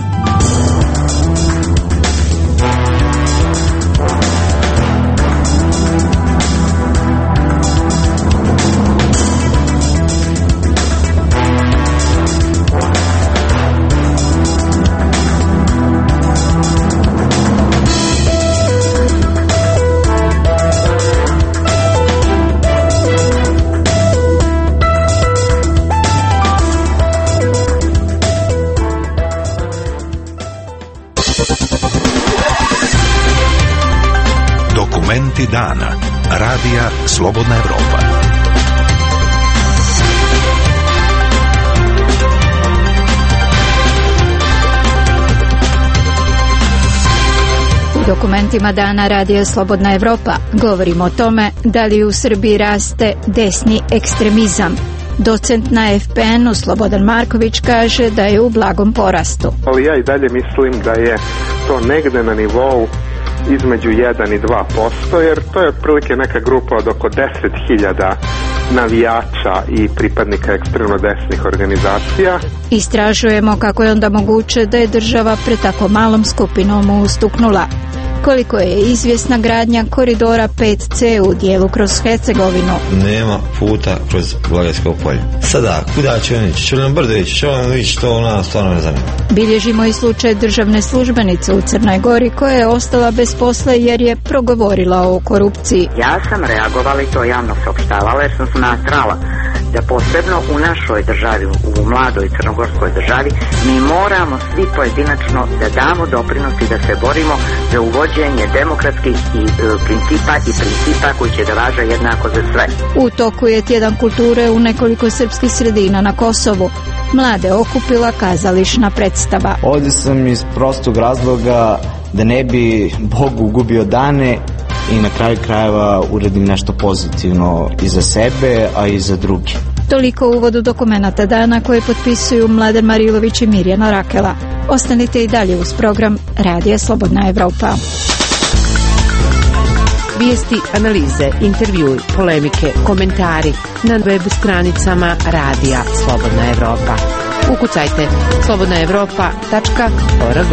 Dokumenti dana. Radija Slobodna Evropa. U dokumentima dana Radija Slobodna Evropa govorimo o tome da li u Srbiji raste desni ekstremizam. Docent na FPN-u Slobodan Marković kaže da je u blagom porastu. Ali ja i dalje mislim da je to negde na nivou između 1 i 2%, jer to je otprilike neka grupa od oko 10.000 navijača i pripadnika ekstremno desnih organizacija. Istražujemo kako je onda moguće da je država pred tako malom skupinom ustuknula. Koliko je izvjesna gradnja koridora 5C u dijelu kroz Hercegovinu. Nema puta kroz Blagajsko polje. Sada, kuda će on ići? Će li nam brdo ići? Će li nam ići? To nas stvarno ne zanima. Bilježimo i slučaj državne službenice u Crnoj Gori koja je ostala bez posla jer je progovorila o korupciji. Ja sam reagovala i to javno saopštavala jer sam smatrala da posebno u našoj državi, u mladoj crnogorskoj državi, mi moramo svi pojedinačno da damo doprinos i da se borimo za uvođenje demokratskih principa koji će da važe jednako za sve. U toku je tjedan kulture u nekoliko srpskih sredina na Kosovu. Mlade okupila kazališna predstava. Ovdje sam iz prostog razloga da ne bi Bogu gubio dane i na kraju krajeva uredim nešto pozitivno i za sebe, a i za druge. Toliko u uvodu dokumenata dana koje potpisuju Mladen Marilović i Mirjana Rakela. Ostanite i dalje uz program Radija Slobodna Evropa. Vijesti, analize, intervjui, polemike, komentari na web stranicama Radija Slobodna Evropa. Ukucajte slobodnaevropa.org.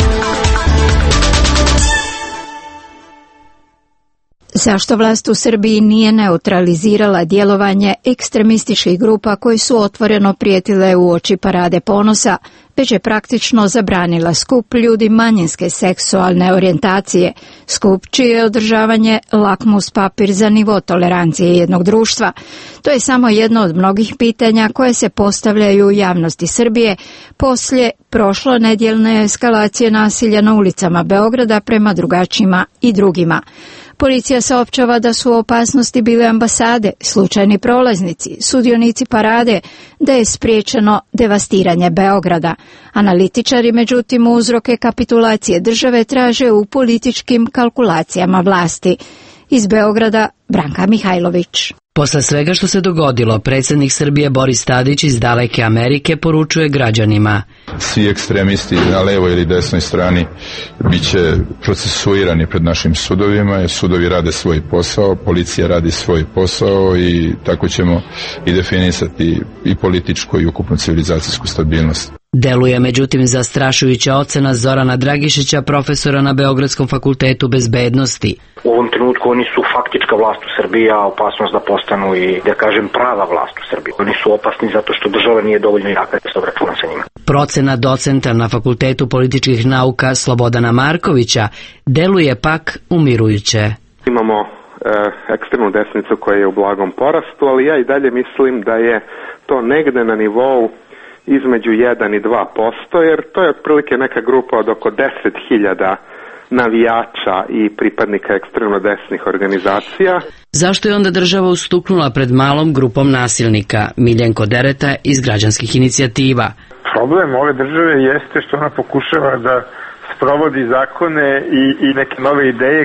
Zašto vlast u Srbiji nije neutralizirala djelovanje ekstremističkih grupa koji su otvoreno prijetile u oči Parade ponosa, već je praktično zabranila skup ljudi manjinske seksualne orijentacije, skup čije je održavanje lakmus papir za nivo tolerancije jednog društva. To je samo jedno od mnogih pitanja koje se postavljaju u javnosti Srbije poslije prošlonedjeljne eskalacije nasilja na ulicama Beograda prema drugačijima i drugima. Policija saopćava da su u opasnosti bile ambasade, slučajni prolaznici, sudionici parade, da je spriječeno devastiranje Beograda. Analitičari, međutim, uzroke kapitulacije države traže u političkim kalkulacijama vlasti. Iz Beograda, Branka Mihajlović. Posle svega što se dogodilo, predsjednik Srbije Boris Tadić iz daleke Amerike poručuje građanima: svi ekstremisti na levoj ili desnoj strani bit će procesuirani pred našim sudovima, jer sudovi rade svoj posao, policija radi svoj posao i tako ćemo i definisati i političku i ukupnu civilizacijsku stabilnost. Deluje međutim zastrašujuća ocena Zorana Dragišića, profesora na Beogradskom fakultetu bezbednosti. U ovom trenutku oni su faktička vlast u Srbiji, a opasnost da postanu i, da kažem, prava vlast u Srbiji. Oni su opasni zato što država nije dovoljno jaka da se obračuna sa njima. Procena docenta na Fakultetu političkih nauka Slobodana Markovića deluje pak umirujuće. Imamo ekstremnu desnicu koja je u blagom porastu, ali ja i dalje mislim da je to negde na nivou između 1 i 2%, jer to je otprilike neka grupa od oko 10.000 navijača i pripadnika ekstremno desnih organizacija. Zašto je onda država ustuknula pred malom grupom nasilnika? Miljenko Dereta iz građanskih inicijativa. Problem ove države jeste što ona pokušava da sprovodi zakone i neke nove ideje,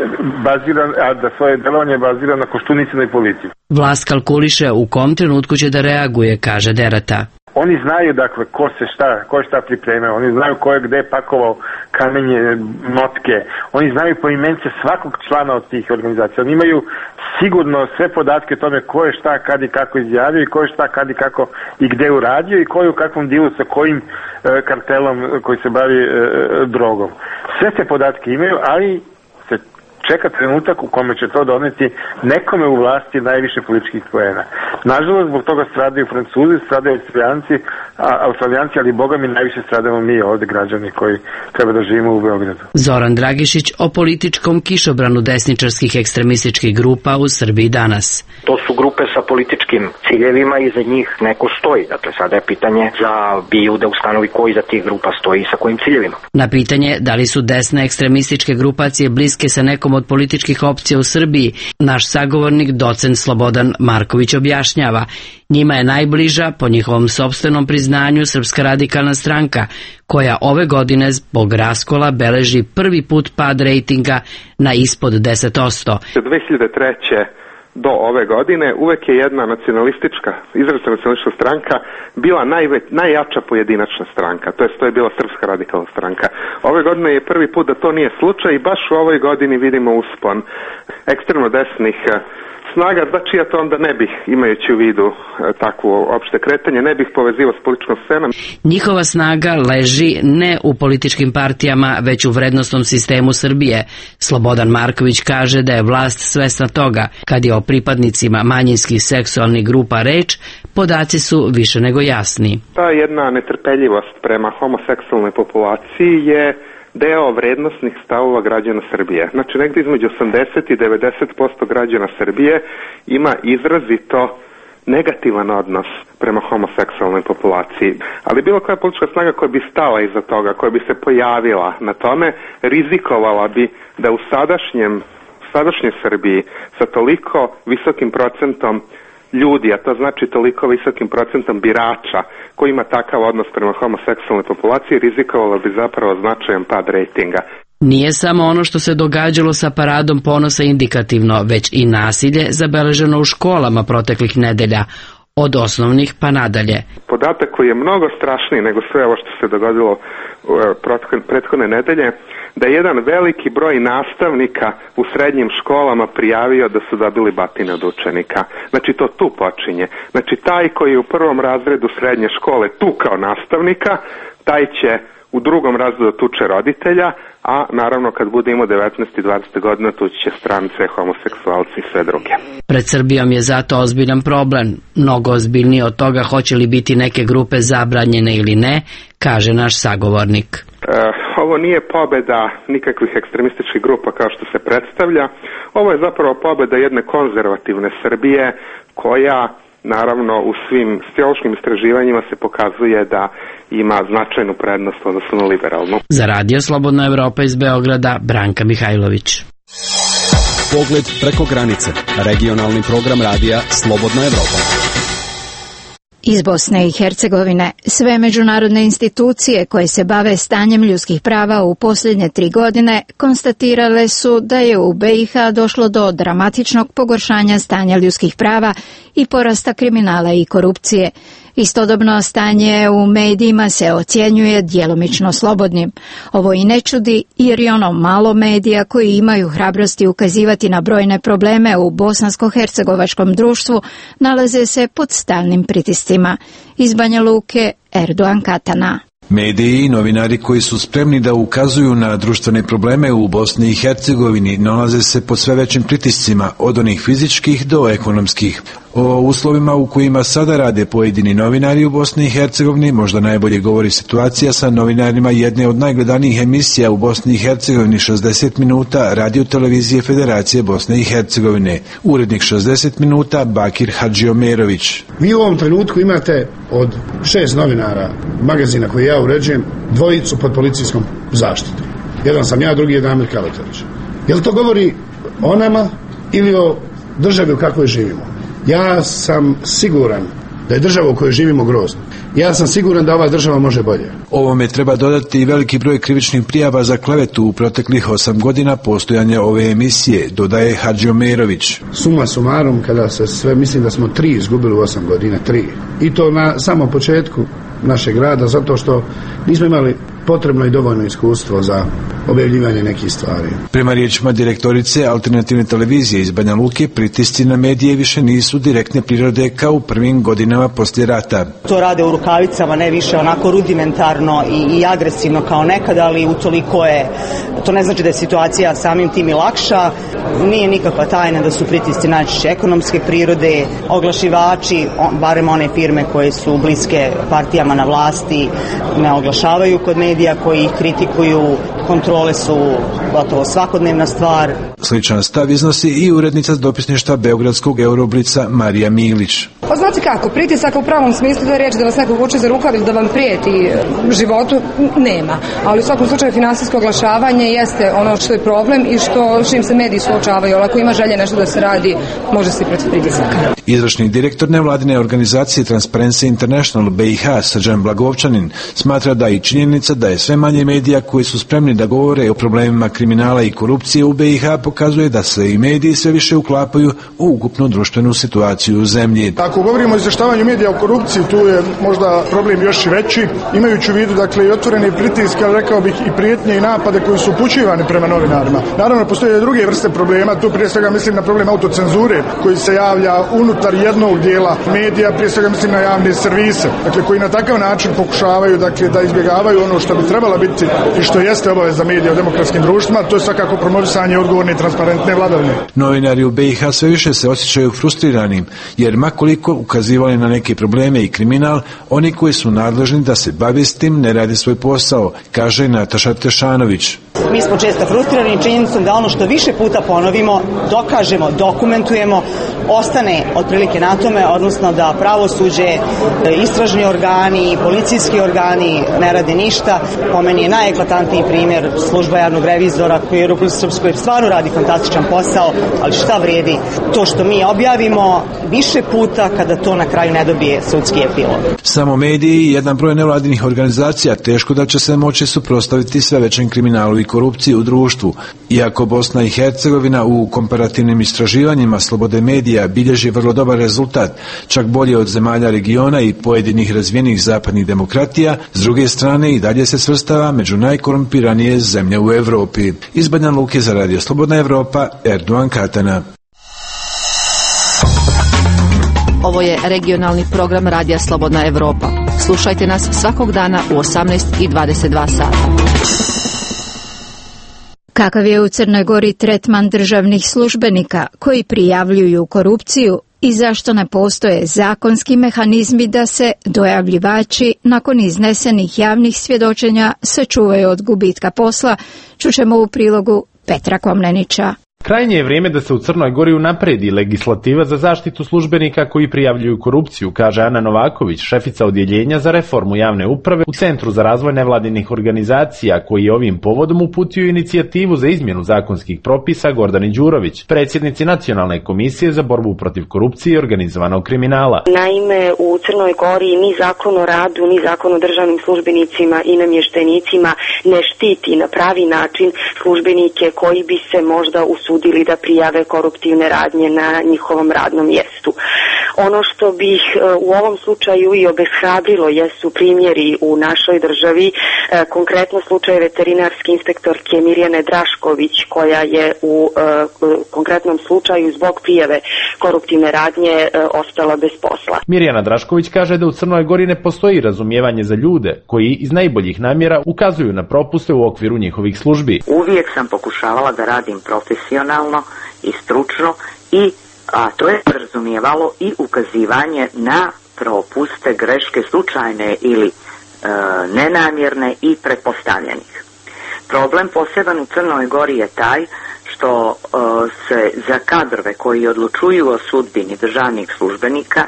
a da svoje delovanje bazira na koštunicinoj politici. Vlast kalkuliše u kom trenutku će da reaguje, kaže Dereta. Oni znaju, dakle, ko je šta pripremao, oni znaju ko je gde pakovao kamenje, notke, oni znaju poimence svakog člana od tih organizacija. Oni imaju sigurno sve podatke o tome ko je šta, kad i kako izjavio i ko je šta, kad i kako i gde uradio i ko je u kakvom dilu sa kojim kartelom koji se bavi drogom. Sve te podatke imaju, ali se čeka trenutak u kome će to doneti nekome u vlasti najviše političkih poena. Nažalost, zbog toga stradaju Francuzi, stradaju Austrijanci, Australijanci, ali boga mi najviše stradamo mi ovde građani koji treba da živimo u Beogradu. Zoran Dragišić o političkom kišobranu desničarskih ekstremističkih grupa u Srbiji danas. To su grupe sa političkim ciljevima i za njih neko stoji. Dakle, sada je pitanje za BIA da ustanovi koji za tih grupa stoji i sa kojim ciljevima. Na pitanje da li su desne ekstremističke grupacije bliske sa nekom od političkih opcija u Srbiji, naš sagovornik docent Slobodan Marković objašnjava. Njima je najbliža, po njihovom sopstvenom priznanju, Srpska radikalna stranka, koja ove godine zbog raskola beleži prvi put pad rejtinga na ispod 10%. Od 2003. do ove godine uvek je jedna izrazito nacionalistička stranka bila najjača pojedinačna stranka, to je bila Srpska radikalna stranka. Ove godine je prvi put da to nije slučaj i baš u ovoj godini vidimo uspon ekstremno desnih snaga, znači ja to onda ne bih, imajući u vidu takvo opšte kretanje, ne bih povezivao s političkom scenom. Njihova snaga leži ne u političkim partijama, već u vrednostnom sistemu Srbije. Slobodan Marković kaže da je vlast svesna toga. Kad je o pripadnicima manjinskih seksualnih grupa reč, podaci su više nego jasni. Ta jedna netrpeljivost prema homoseksualnoj populaciji je deo vrednostnih stavova građana Srbije. Znači, negdje između 80 i 90% građana Srbije ima izrazito negativan odnos prema homoseksualnoj populaciji. Ali bilo koja politička snaga koja bi stala iza toga, koja bi se pojavila na tome, rizikovala bi da u sadašnjoj Srbiji sa toliko visokim procentom ljudi, a to znači toliko visokim procentom birača koji ima takav odnos prema homoseksualnoj populaciji, rizikovalo bi zapravo značajan pad rejtinga. Nije samo ono što se događalo sa paradom ponosa indikativno, već i nasilje zabeleženo u školama proteklih nedelja, od osnovnih pa nadalje. Podatak koji je mnogo strašniji nego sve ovo što se dogodilo prethodne nedelje, da je jedan veliki broj nastavnika u srednjim školama prijavio da su dobili batine od učenika. Znači to tu počinje. Znači taj koji je u prvom razredu srednje škole tukao nastavnika, taj će u drugom razredu tuče roditelja, a naravno kad bude imao 19 i 20 godina tući će strance, homoseksualci i sve druge. Pred Srbijom je zato ozbiljan problem. Mnogo ozbiljnije od toga hoće li biti neke grupe zabranjene ili ne, kaže naš sagovornik. Ovo nije pobeda nikakvih ekstremističkih grupa kao što se predstavlja. Ovo je zapravo pobeda jedne konzervativne Srbije koja naravno u svim sociološkim istraživanjima se pokazuje da ima značajnu prednost odnosno na liberalnu. Za Radio Slobodna Evropa iz Beograda, Branka Mihajlović. Pogled preko granice. Regionalni program radija Slobodna Evropa. Iz Bosne i Hercegovine sve međunarodne institucije koje se bave stanjem ljudskih prava u posljednje 3 godine konstatirale su da je u BiH došlo do dramatičnog pogoršanja stanja ljudskih prava i porasta kriminala i korupcije. Istodobno stanje u medijima se ocjenjuje djelomično slobodnim. Ovo i ne čudi jer i ono malo medija koji imaju hrabrosti ukazivati na brojne probleme u bosansko-hercegovačkom društvu nalaze se pod stalnim pritiscima. Iz Banja Luke, Erdogan Katana. Mediji i novinari koji su spremni da ukazuju na društvene probleme u Bosni i Hercegovini nalaze se pod sve većim pritiscima, od onih fizičkih do ekonomskih. O uslovima u kojima sada rade pojedini novinari u Bosni i Hercegovini možda najbolje govori situacija sa novinarima jedne od najgledanijih emisija u Bosni i Hercegovini 60 minuta Radio-televizije Federacije Bosne i Hercegovine. Urednik 60 minuta Bakir Hadžiomerović. Vi u ovom trenutku imate od 6 novinara magazina koji ja uređujem, 2 pod policijskom zaštitom. Jedan sam ja, drugi je Damir Kaletović. Je li to govori o nama ili o državi u kakvoj živimo? Ja sam siguran da je država u kojoj živimo grozna. Ja sam siguran da ova država može bolje. Ovome treba dodati i veliki broj krivičnih prijava za klevetu u proteklih 8 godina postojanja ove emisije, dodaje Hadžiomerović. Suma sumarum, kada se sve, mislim da smo 3 izgubili u 8 godina, 3. I to na samom početku našeg rada, zato što nismo imali potrebno i dovoljno iskustvo za objavljivanje nekih stvari. Prema riječima direktorice alternativne televizije iz Banja Luke, pritisci na medije više nisu direktne prirode kao u prvim godinama poslije rata. To rade u rukavicama, ne više onako rudimentarno i agresivno kao nekada, ali utoliko je, to ne znači da je situacija samim tim i lakša. Nije nikakva tajna da su pritisci najčešće ekonomske prirode, oglašivači, barem one firme koje su bliske partijama na vlasti, ne oglašavaju kod medija koji ih kritikuju, kontrole su gotovo svakodnevna stvar. Sličan stav iznosi i urednica dopisništva Beogradskog Euroblica Marija Milić. Pa znate kako, pritisak u pravom smislu da riječ da vas neko vuče za rukav ili da vam prijeti životu nema, ali u svakom slučaju finansijsko oglašavanje jeste ono što je problem i što čim se mediji suočavaju, ali ako ima želje nešto da se radi, može se i protiv pritisaka. Izvršni direktor nevladine organizacije Transparency International BiH Srđan Blagovčanin smatra da i činjenica da je sve manje medija koji su spremni da govore o problemima kriminala i korupcije u BiH pokazuje da se i mediji sve više uklapaju u ukupnu društvenu situaciju u zemlji. Ako govorimo o izvještavanju medija o korupciji, tu je možda problem još i veći, imajući u vidu dakle i otvorene pritiske, ali rekao bih i prijetnje i napade koji su upućivani prema novinarima. Naravno, postoje druge vrste problema, tu prije svega mislim na problem autocenzure koji se javlja unutar jednog dijela medija, prije svega mislim na javne servise, dakle koji na takav način pokušavaju dakle da izbjegavaju ono što bi trebala biti i što jeste obaveza medija u demokratskim društvima, to je svakako promovisanje odgovorne i transparentne vladavine. Novinari u BiH sve više se osjećaju frustriranim, jer makoliko ukazivali na neke probleme i kriminal, oni koji su nadležni da se bave s tim ne radi svoj posao, kaže Nataša Tešanović. Mi smo često frustrirani činjenicom da ono što više puta ponovimo, dokažemo, dokumentujemo, ostane otprilike na tome, odnosno da pravosuđe, istražni organi, policijski organi ne rade ništa. Po meni je najeklatantniji primjer služba javnog revizora koji je u Republici Srpskoj stvarno radi fantastičan posao, ali šta vrijedi to što mi objavimo više puta kada to na kraju ne dobije sudski epilog. Samo mediji i jedan broj nevladinih organizacija teško da će se moći suprotstaviti sve većem kriminalu i korupciji u društvu. Iako Bosna i Hercegovina u komparativnim istraživanjima slobode medija bilježi vrlo dobar rezultat, čak bolje od zemalja regiona i pojedinih razvijenih zapadnih demokratija, s druge strane i dalje se svrstava među najkorumpiranije zemlje u Europi. Iz Banja Luke za Radio Slobodna Evropa, Erdogan Katana. Ovo je regionalni program Radija Slobodna Evropa. Slušajte nas svakog dana u 18:22 sata. Kakav je u Crnoj Gori tretman državnih službenika koji prijavljuju korupciju i zašto ne postoje zakonski mehanizmi da se dojavljivači nakon iznesenih javnih svjedočenja sačuvaju od gubitka posla, čućemo u prilogu Petra Komnenića. Krajnje je vrijeme da se u Crnoj Gori unapredi legislativa za zaštitu službenika koji prijavljuju korupciju, kaže Ana Novaković, šefica odjeljenja za reformu javne uprave u Centru za razvoj nevladinih organizacija, koji je ovim povodom uputio inicijativu za izmjenu zakonskih propisa Gordani Đurović, predsjednici Nacionalne komisije za borbu protiv korupcije i organizovanog kriminala. Naime, u Crnoj Gori ni zakon o radu, ni zakon o državnim službenicima i namještenicima ne štiti na pravi način službenike koji bi se možda usudili da prijave koruptivne radnje na njihovom radnom mjestu. Ono što bih u ovom slučaju i obeshrabrilo jesu primjeri u našoj državi, konkretno slučaj veterinarske inspektorke Mirjane Drašković, koja je u konkretnom slučaju zbog prijave koruptivne radnje ostala bez posla. Mirjana Drašković kaže da u Crnoj Gori ne postoji razumijevanje za ljude koji iz najboljih namjera ukazuju na propuste u okviru njihovih službi. Uvijek sam pokušavala da radim profesionalno i stručno a to je razumijevalo i ukazivanje na propuste, greške slučajne ili nenamjerne i pretpostavljenih. Problem poseban u Crnoj Gori je taj što se za kadrove koji odlučuju o sudbini državnih službenika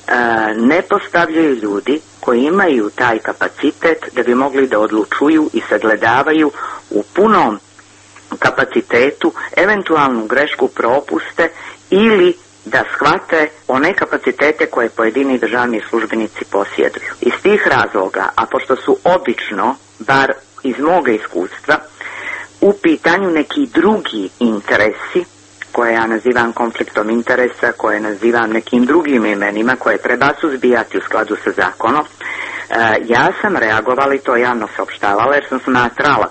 ne postavljaju ljudi koji imaju taj kapacitet da bi mogli da odlučuju i sagledavaju u punom kapacitetu eventualnu grešku, propuste ili da shvate one kapacitete koje pojedini državni službenici posjeduju. Iz tih razloga, a pošto su obično, bar iz moga iskustva, u pitanju neki drugi interesi, koje ja nazivam konfliktom interesa, koje nazivam nekim drugim imenima koje treba suzbijati u skladu sa zakonom, ja sam reagovala i to javno saopštavala jer sam smatrala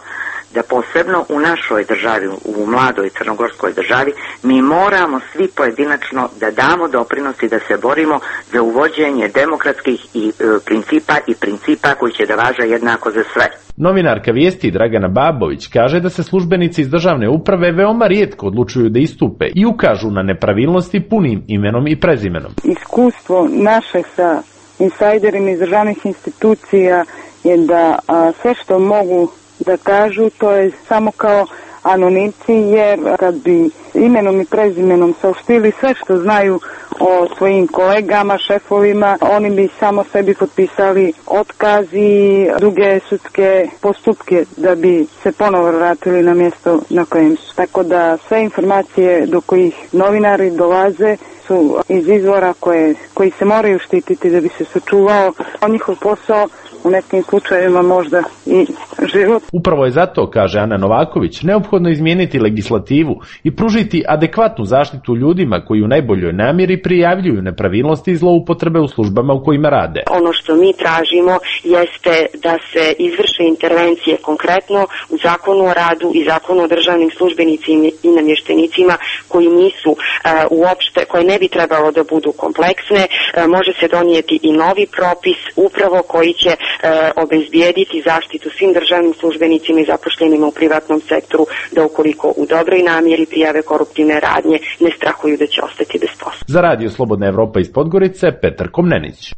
da posebno u našoj državi, u mladoj crnogorskoj državi, mi moramo svi pojedinačno da damo doprinos i da se borimo za uvođenje demokratskih principa koji će da važe jednako za sve. Novinarka Vijesti Dragana Babović kaže da se službenici iz državne uprave veoma rijetko odlučuju da istupe i ukažu na nepravilnosti punim imenom i prezimenom. Iskustvo naše sa insajderima iz državnih institucija je da sve što mogu da kažu to je samo kao anonimci, jer kad bi imenom i prezimenom saopštili sve što znaju o svojim kolegama, šefovima, oni bi samo sebi potpisali otkaz i druge sudske postupke da bi se ponovo vratili na mjesto na kojem su. Tako da sve informacije do kojih novinari dolaze su iz izvora koji se moraju štititi da bi se sačuvao njihov posao, u nekim slučajevima možda i život. Upravo je zato, kaže Ana Novaković, neophodno izmijeniti legislativu i pružiti adekvatnu zaštitu ljudima koji u najboljoj namjeri prijavljuju nepravilnosti i zloupotrebe u službama u kojima rade. Ono što mi tražimo jeste da se izvrše intervencije konkretno u Zakonu o radu i Zakonu o državnim službenicima i namještenicima koji nisu uopšte, koje ne bi trebalo da budu kompleksne. Može se donijeti i novi propis upravo koji će obezbijediti zaštitu svim državnim službenicima i zaposlenima u privatnom sektoru, da ukoliko u dobroj namjeri prijave koruptivne radnje ne strahuju da će ostati bez posla. Za Radio Slobodna Evropa iz Podgorice, Petar Komnenić.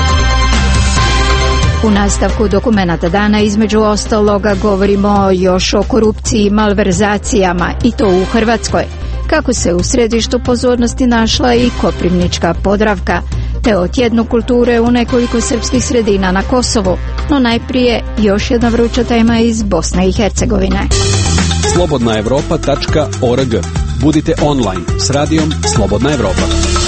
U nastavku dokumenata dana između ostaloga govorimo još o korupciji i malverzacijama, i to u Hrvatskoj. Kako se u središtu pozornosti našla i Koprivnička Podravka, te o tjednu kulture u nekoliko srpskih sredina na Kosovu. No najprije još jedna vruća tema iz Bosne i Hercegovine. slobodnaevropa.org. Budite online s radijom Slobodna Evropa.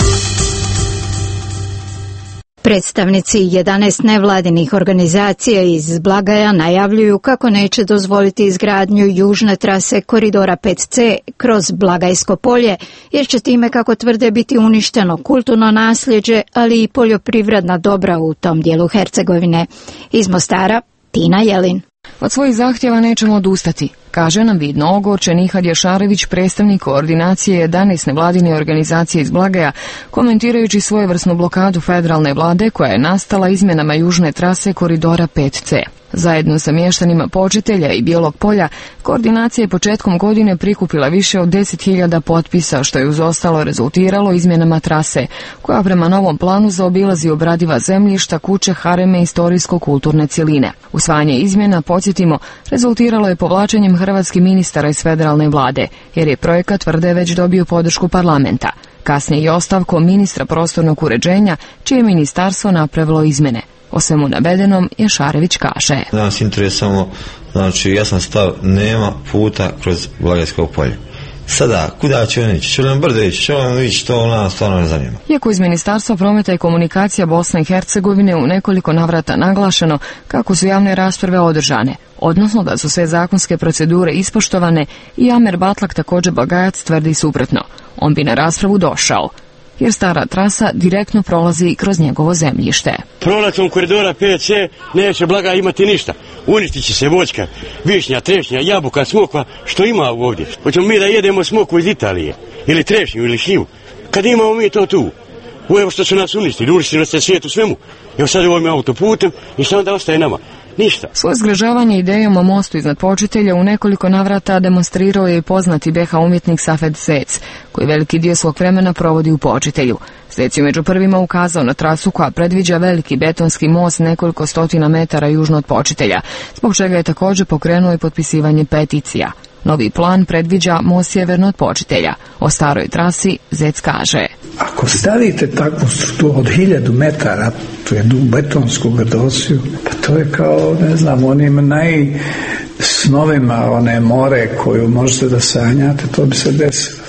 Predstavnici 11 nevladinih organizacija iz Blagaja najavljuju kako neće dozvoliti izgradnju južne trase koridora 5C kroz Blagajsko polje, jer će time, kako tvrde, biti uništeno kulturno nasljeđe, ali i poljoprivredna dobra u tom dijelu Hercegovine. Iz Mostara, Tina Jelin. Od svojih zahtjeva nećemo odustati, kaže nam vidno ogorčen Ihad Jašarević, predstavnik koordinacije 11 nevladine organizacije iz Blagaja, komentirajući svojevrsnu blokadu federalne vlade koja je nastala izmjenama južne trase koridora 5C. Zajedno sa mještanima Počitelja i Bijelog polja, koordinacija je početkom godine prikupila više od 10.000 potpisa, što je uz ostalo rezultiralo izmjenama trase, koja prema novom planu zaobilazi obradiva zemljišta, kuće, hareme i istorijsko-kulturne cjeline. Usvajanje izmjena, podsjetimo, rezultiralo je povlačenjem hrvatskih ministara iz federalne vlade, jer je projekat, tvrde, već dobio podršku parlamenta. Kasnije i ostavkom ministra prostornog uređenja, čije je ministarstvo napravilo izmjene. O svemu navedenom Jašarević kaže: Nas interesuje samo, jasan stav, nema puta kroz Blagajsko polje. Sada, kuda će on ići? Će li nam brdo ići? Će on ići? To nas stvarno ne zanima. Iako iz Ministarstva prometa i komunikacija Bosne i Hercegovine u nekoliko navrata naglašeno kako su javne rasprave održane, odnosno da su sve zakonske procedure ispoštovane, i Amer Batlak, također Blagajac, tvrdi suprotno. On bi na raspravu došao, jer stara trasa direktno prolazi kroz njegovo zemljište. Proletom koridora 5C neće Blagaj imati ništa. Uništit će se voćka, višnja, trešnja, jabuka, smokva, što ima ovdje. Hoćemo mi da jedemo smokvu iz Italije, ili trešnju, ili šljivu. Kad imamo mi to tu? Evo što su nas uništili, uništili nas se svijet u svemu. Evo sad ovim autoputem i što onda ostaje nama? Ništa. Svoje zgražavanje idejom o mostu iznad Počitelja u nekoliko navrata demonstrirao je i poznati BH umjetnik Safet Zec, koji veliki dio svog vremena provodi u Počitelju. Zec je među prvima ukazao na trasu koja predviđa veliki betonski most nekoliko stotina metara južno od Počitelja, zbog čega je također pokrenuo i potpisivanje peticija. Novi plan predviđa most sjeverno od Počitelja. O staroj trasi Zec kaže: Ako stavite takvu strukturu od 1000 metara, tu jednu betonsku grdosiju, pa to je kao, ne znam, onim najsnovima one more koju možete da sanjate, to bi se desilo.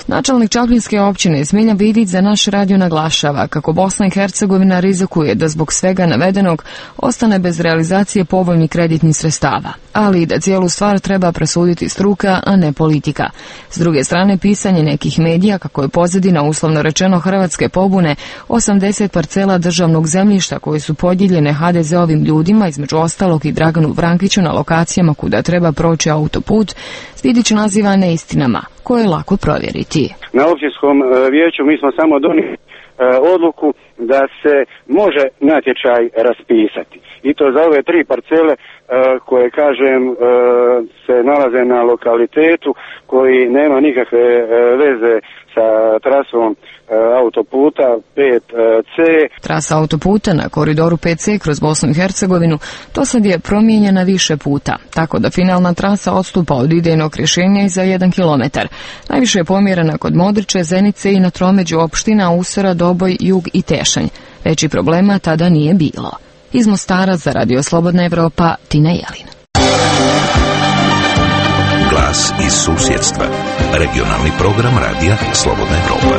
Načelnik Čapljinske općine Smiljan Vidić za naš radio naglašava kako Bosna i Hercegovina rizikuje da zbog svega navedenog ostane bez realizacije povoljnih kreditnih sredstava, ali i da cijelu stvar treba presuditi struka, a ne politika. S druge strane, pisanje nekih medija kako je pozadina uslovno rečeno hrvatske pobune 80 parcela državnog zemljišta koje su podijeljene HDZ-ovim ljudima, između ostalog i Draganu Vrankiću na lokacijama kuda treba proći autoput, Vidić naziva neistinama koje je lako provjeriti. Na općinskom vijeću mi smo samo donijeli odluku da se može natječaj raspisati. I to za ove 3 parcele koje, kažem, se nalaze na lokalitetu koji nema nikakve veze sa trasom autoputa 5C. Trasa autoputa na koridoru 5C kroz Bosnu i Hercegovinu to sad je promijenjena više puta, tako da finalna trasa odstupa od idejnog rješenja i za 1 kilometar. Najviše je pomjerena kod Modriče, Zenice i na tromeđu opština Usora, Doboj, Jug i Tešanj. Veći problema tada nije bilo. Iz Mostara za Radio Slobodna Evropa, Tina Jelin. Glas iz susjedstva. Regionalni program Radija Slobodna Evropa.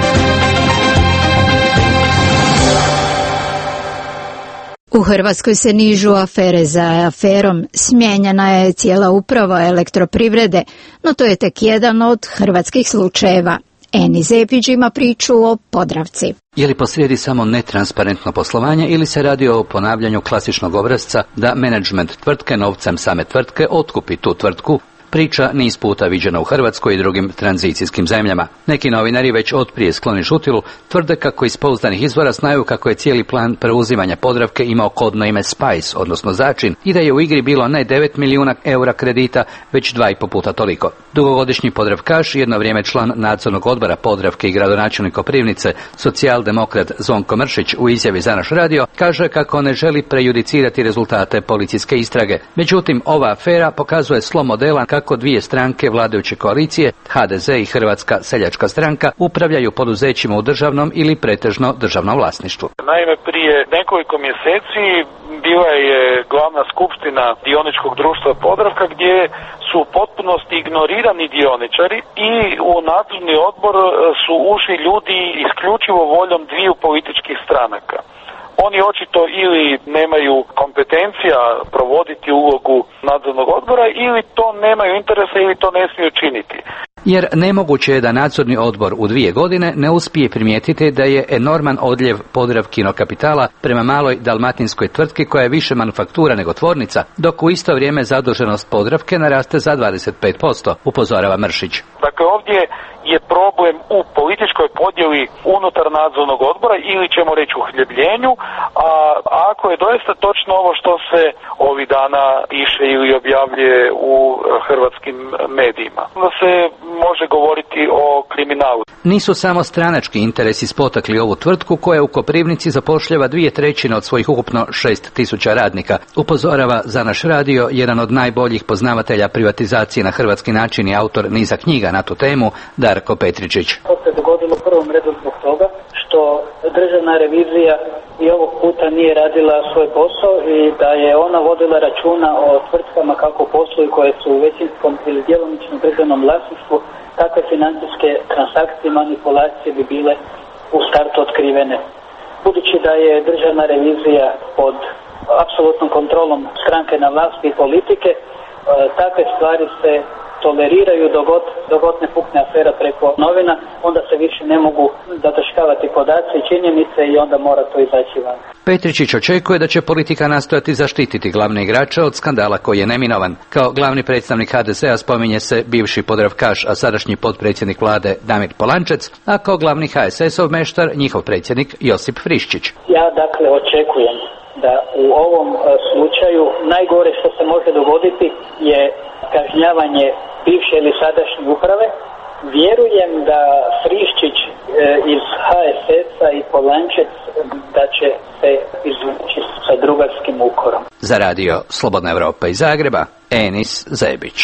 U Hrvatskoj se nižu afere za aferom. Smijenjena je cijela uprava Elektroprivrede, no to je tek jedan od hrvatskih slučajeva. Eni Zepić ima priču o Podravci. Je li posrijedi samo netransparentno poslovanje ili se radi o ponavljanju klasičnog obrasca da menadžment tvrtke novcem same tvrtke otkupi tu tvrtku? Priča niz puta viđena u Hrvatskoj i drugim tranzicijskim zemljama. Neki novinari već otprije skloni šutilu tvrde kako iz pouzdanih izvora znaju kako je cijeli plan preuzimanja Podravke imao kodno ime Spice, odnosno začin, i da je u igri bilo ne 9 milijuna eura kredita, već 2,5 puta toliko. Dugogodišnji Podravkaš, jedno vrijeme član nadzornog odbora Podravke i gradonačelnik Koprivnice, socijaldemokrat Zvonko Mršić u izjavi za naš radio, kaže kako ne želi prejudicirati rezultate policijske istrage. Međutim, ova afera pokazuje slom modela kako dvije stranke vladajuće koalicije, HDZ i Hrvatska seljačka stranka, upravljaju poduzećima u državnom ili pretežno državnom vlasništvu. Naime, prije nekoliko mjeseci bila je glavna skupština dioničkog društva Podravka gdje su u potpunosti ignorirani dioničari i u nadzorni odbor su ušli ljudi isključivo voljom dviju političkih stranaka. Oni očito ili nemaju kompetencija provoditi ulogu nadzornog odbora ili to nemaju interesa ili to ne smiju činiti. Jer nemoguće je da nadzorni odbor u 2 godine ne uspije primijetiti da je enorman odljev Podravkinog kapitala prema maloj dalmatinskoj tvrtki koja je više manufaktura nego tvornica, dok u isto vrijeme zaduženost Podravke naraste za 25%, upozorava Mršić. Dakle, ovdje je problem u političkoj podjeli unutar nadzornog odbora ili ćemo reći uhljebljenju, a ako je doista točno ovo što se ovih dana piše ili objavljuje u hrvatskim medijima, da se može govoriti o kriminalu. Nisu samo stranački interesi spotakli ovu tvrtku koja u Koprivnici zapošljava 2/3 od svojih ukupno 6.000 radnika, upozorava za naš radio jedan od najboljih poznavatelja privatizacije na hrvatski način i autor niza knjiga na tu temu, Darko Petričić. To se dogodilo u prvom redu zbog toga što državna revizija i ovog puta nije radila svoj posao i da je ona vodila računa o tvrtkama kako posluju koje su u većinskom ili djelomičnom državnom vlasništvu, takve financijske transakcije, manipulacije bi bile u startu otkrivene. Budući da je državna revizija pod apsolutnom kontrolom stranke na vlasti i politike, takve stvari se toleriraju dogod ne pukne afera preko novina, onda se više ne mogu zataškavati podaci i činjenice i onda mora to izaći van. Petričić očekuje da će politika nastojati zaštititi glavne igrače od skandala koji je neminovan. Kao glavni predstavnik HDZ-a spominje se bivši Podravkaš, a sadašnji potpredsjednik vlade Damir Polančec, a kao glavni HSS-ov meštar njihov predsjednik Josip Friščić. Ja dakle očekujem da u ovom slučaju najgore što se može dogoditi je kažnjavanje bivše ili sadašnje uprave. Vjerujem da Friščić iz HSS-a i Polančec da će se izvući sa drugarskim ukorom. Za radio Slobodna Evropa iz Zagreba, Enis Zebić.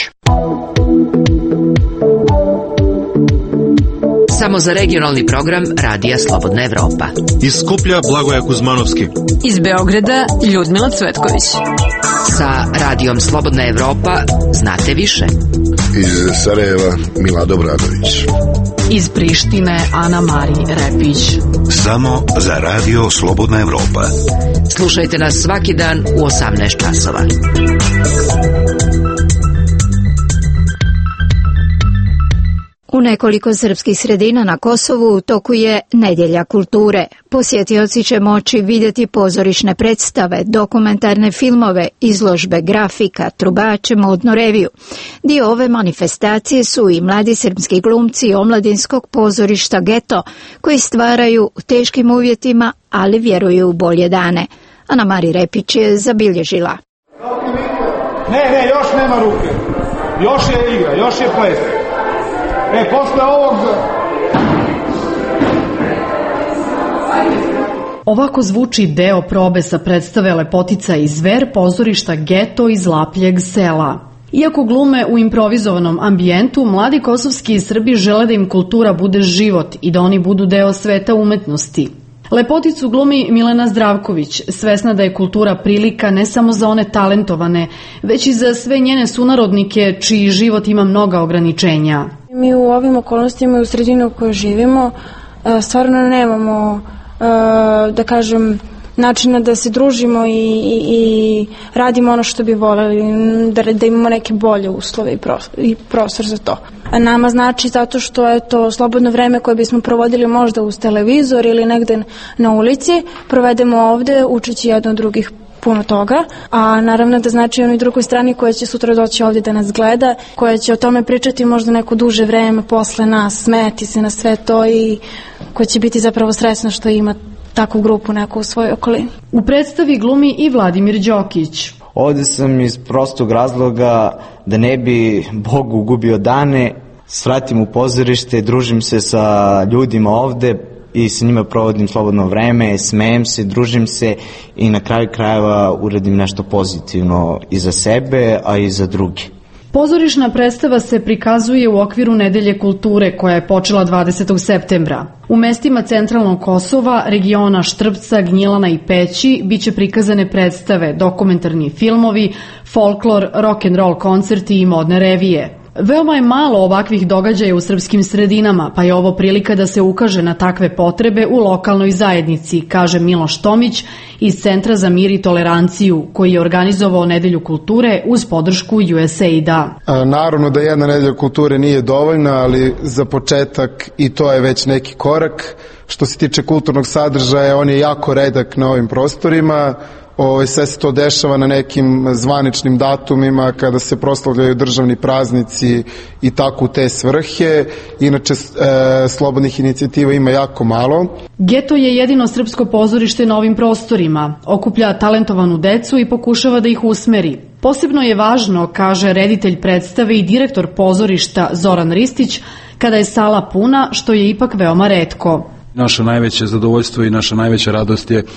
Samo za regionalni program Radija Slobodna Evropa. Iz Skuplja Blagoja Kuzmanovski. Iz Beograda Ljudmila Cvetković. Sa radijom Slobodna Evropa znate više. Iz Sarajeva Milad Obradović. Iz Prištine Ana Mari Repić. Samo za radio Slobodna Evropa. Slušajte nas svaki dan u 18 časova. U nekoliko srpskih sredina na Kosovu u toku je Nedjelja kulture. Posjetioci će moći vidjeti pozorišne predstave, dokumentarne filmove, izložbe grafika, trubače, modnu reviju. Dio ove manifestacije su i mladi srpski glumci omladinskog pozorišta Geto, koji stvaraju u teškim uvjetima, ali vjeruju u bolje dane. Ana Mari Repić je zabilježila. Ne, još nema ruke. Još je igra, još je ples. Posle ovog... Ovako zvuči deo probe sa predstave Lepotica i zver pozorišta Geto iz Lapljeg sela. Iako glume u improvizovanom ambijentu, mladi kosovski Srbi žele da im kultura bude život i da oni budu deo sveta umetnosti. Lepoticu glumi Milena Zdravković, svesna da je kultura prilika ne samo za one talentovane, već i za sve njene sunarodnike čiji život ima mnoga ograničenja. Mi u ovim okolnostima i u sredini u kojoj živimo stvarno nemamo, da kažem, načina da se družimo i radimo ono što bi voljeli, da imamo neke bolje uslove i prostor za to. A nama znači zato što je to slobodno vreme koje bismo provodili možda uz televizor ili negde na ulici, provedemo ovde učeći jedno od drugih puno toga, a naravno da znači onoj drugoj strani koja će sutra doći ovdje da nas gleda, koja će o tome pričati možda neko duže vreme posle nas, smeti se na sve to i koja će biti zapravo srećna što ima takvu grupu neku u svojoj okolini. U predstavi glumi i Vladimir Đokić. Ovdje sam iz prostog razloga da ne bi Bogu gubio dane, svratim u pozorište, družim se sa ljudima ovde i sa njima provodim slobodno vreme, smejem se, družim se i na kraju krajeva uradim nešto pozitivno i za sebe, a i za druge. Pozorišna predstava se prikazuje u okviru Nedelje kulture koja je počela 20. septembra. U mestima centralnog Kosova, regiona Štrpca, Gnjilana i Peći biće prikazane predstave, dokumentarni filmovi, folklor, rock'n'roll koncerti i modne revije. Veoma je malo ovakvih događaja u srpskim sredinama, pa je ovo prilika da se ukaže na takve potrebe u lokalnoj zajednici, kaže Miloš Tomić iz Centra za mir i toleranciju, koji je organizovao Nedelju kulture uz podršku USAID-a. Naravno da jedna Nedelja kulture nije dovoljna, ali za početak i to je već neki korak. Što se tiče kulturnog sadržaja, on je jako redak na ovim prostorima. Sve se to dešava na nekim zvaničnim datumima kada se proslavljaju državni praznici i tako u te svrhe. Inače, slobodnih inicijativa ima jako malo. Geto je jedino srpsko pozorište na ovim prostorima. Okuplja talentovanu decu i pokušava da ih usmeri. Posebno je važno, kaže reditelj predstave i direktor pozorišta Zoran Ristić, kada je sala puna, što je ipak veoma retko. Naše najveće zadovoljstvo i naša najveća radost je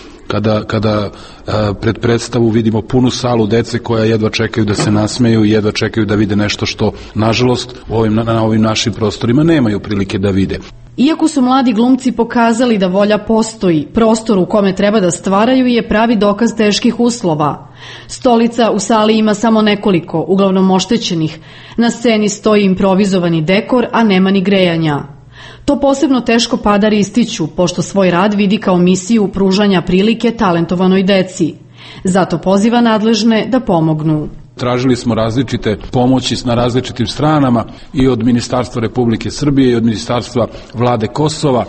kada pred predstavu vidimo punu dece koja jedva čekaju da se nasmeju i jedva čekaju da vide nešto što, nažalost, na ovim našim prostorima nemaju prilike da vide. Iako su mladi glumci pokazali da volja postoji, prostor u kome treba da stvaraju je pravi dokaz teških uslova. Stolica u sali ima samo nekoliko, uglavnom oštećenih. Na sceni stoji improvizovani dekor, a nema ni grejanja. To posebno teško pada Ristiću, pošto svoj rad vidi kao misiju pružanja prilike talentovanoj deci. Zato poziva nadležne da pomognu. Tražili smo različite pomoći na različitim stranama i od Ministarstva Republike Srbije i od Ministarstva Vlade Kosova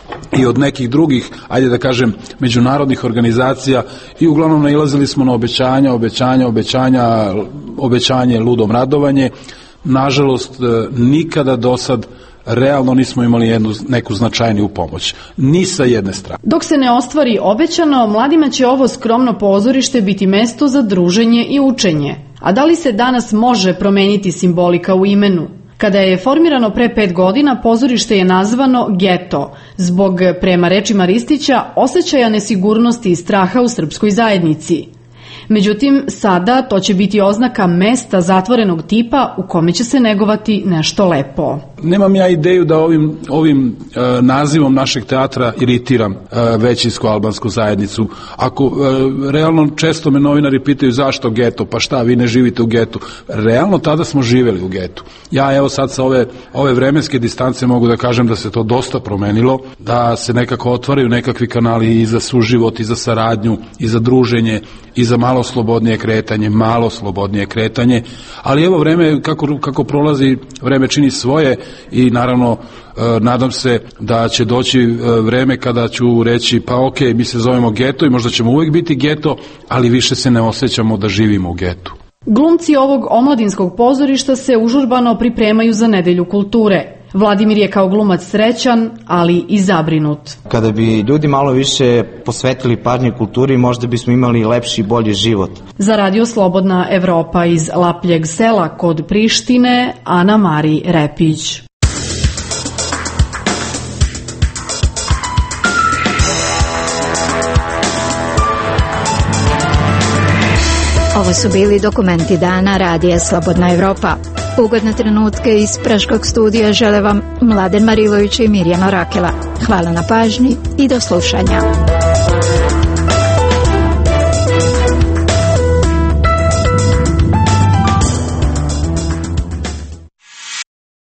i od nekih drugih, ajde da kažem, međunarodnih organizacija i uglavnom nailazili smo na obećanje, ludom radovanje. Nažalost, nikada do sad realno nismo imali neku značajniju pomoć, ni sa jedne strane. Dok se ne ostvari obećano, mladima će ovo skromno pozorište biti mesto za druženje i učenje. A da li se danas može promeniti simbolika u imenu? Kada je formirano pre 5 godina, pozorište je nazvano Geto, zbog, prema rečima Ristića, osjećaja nesigurnosti i straha u srpskoj zajednici. Međutim, sada to će biti oznaka mesta zatvorenog tipa u kome će se negovati nešto lepo. Nemam ja ideju da ovim nazivom našeg teatra iritiram većinsku albansku zajednicu. Ako realno često me novinari pitaju zašto geto, pa šta, vi ne živite u getu. Realno tada smo živjeli u getu. Ja evo sad sa ove vremenske distance mogu da kažem da se to dosta promenilo, da se nekako otvaraju nekakvi kanali i za suživot, i za saradnju, i za druženje, i za malo slobodnije kretanje, ali evo vreme kako prolazi, vreme čini svoje i naravno nadam se da će doći vreme kada ću reći pa ok, mi se zovemo geto i možda ćemo uvijek biti geto, ali više se ne osjećamo da živimo u getu. Glumci ovog omladinskog pozorišta se užurbano pripremaju za Nedelju kulture. Vladimir je kao glumac srećan, ali i zabrinut. Kada bi ljudi malo više posvetili pažnje kulturi, možda bismo imali lepši i bolji život. Za Radio Slobodna Evropa iz Lapljeg sela kod Prištine, Ana Mari Repić. Ovo su bili dokumenti dana Radija Slobodna Evropa. Ugodne trenutke iz Praškog studija žele vam Mladen Marilović i Mirjana Rakela. Hvala na pažnji i do slušanja.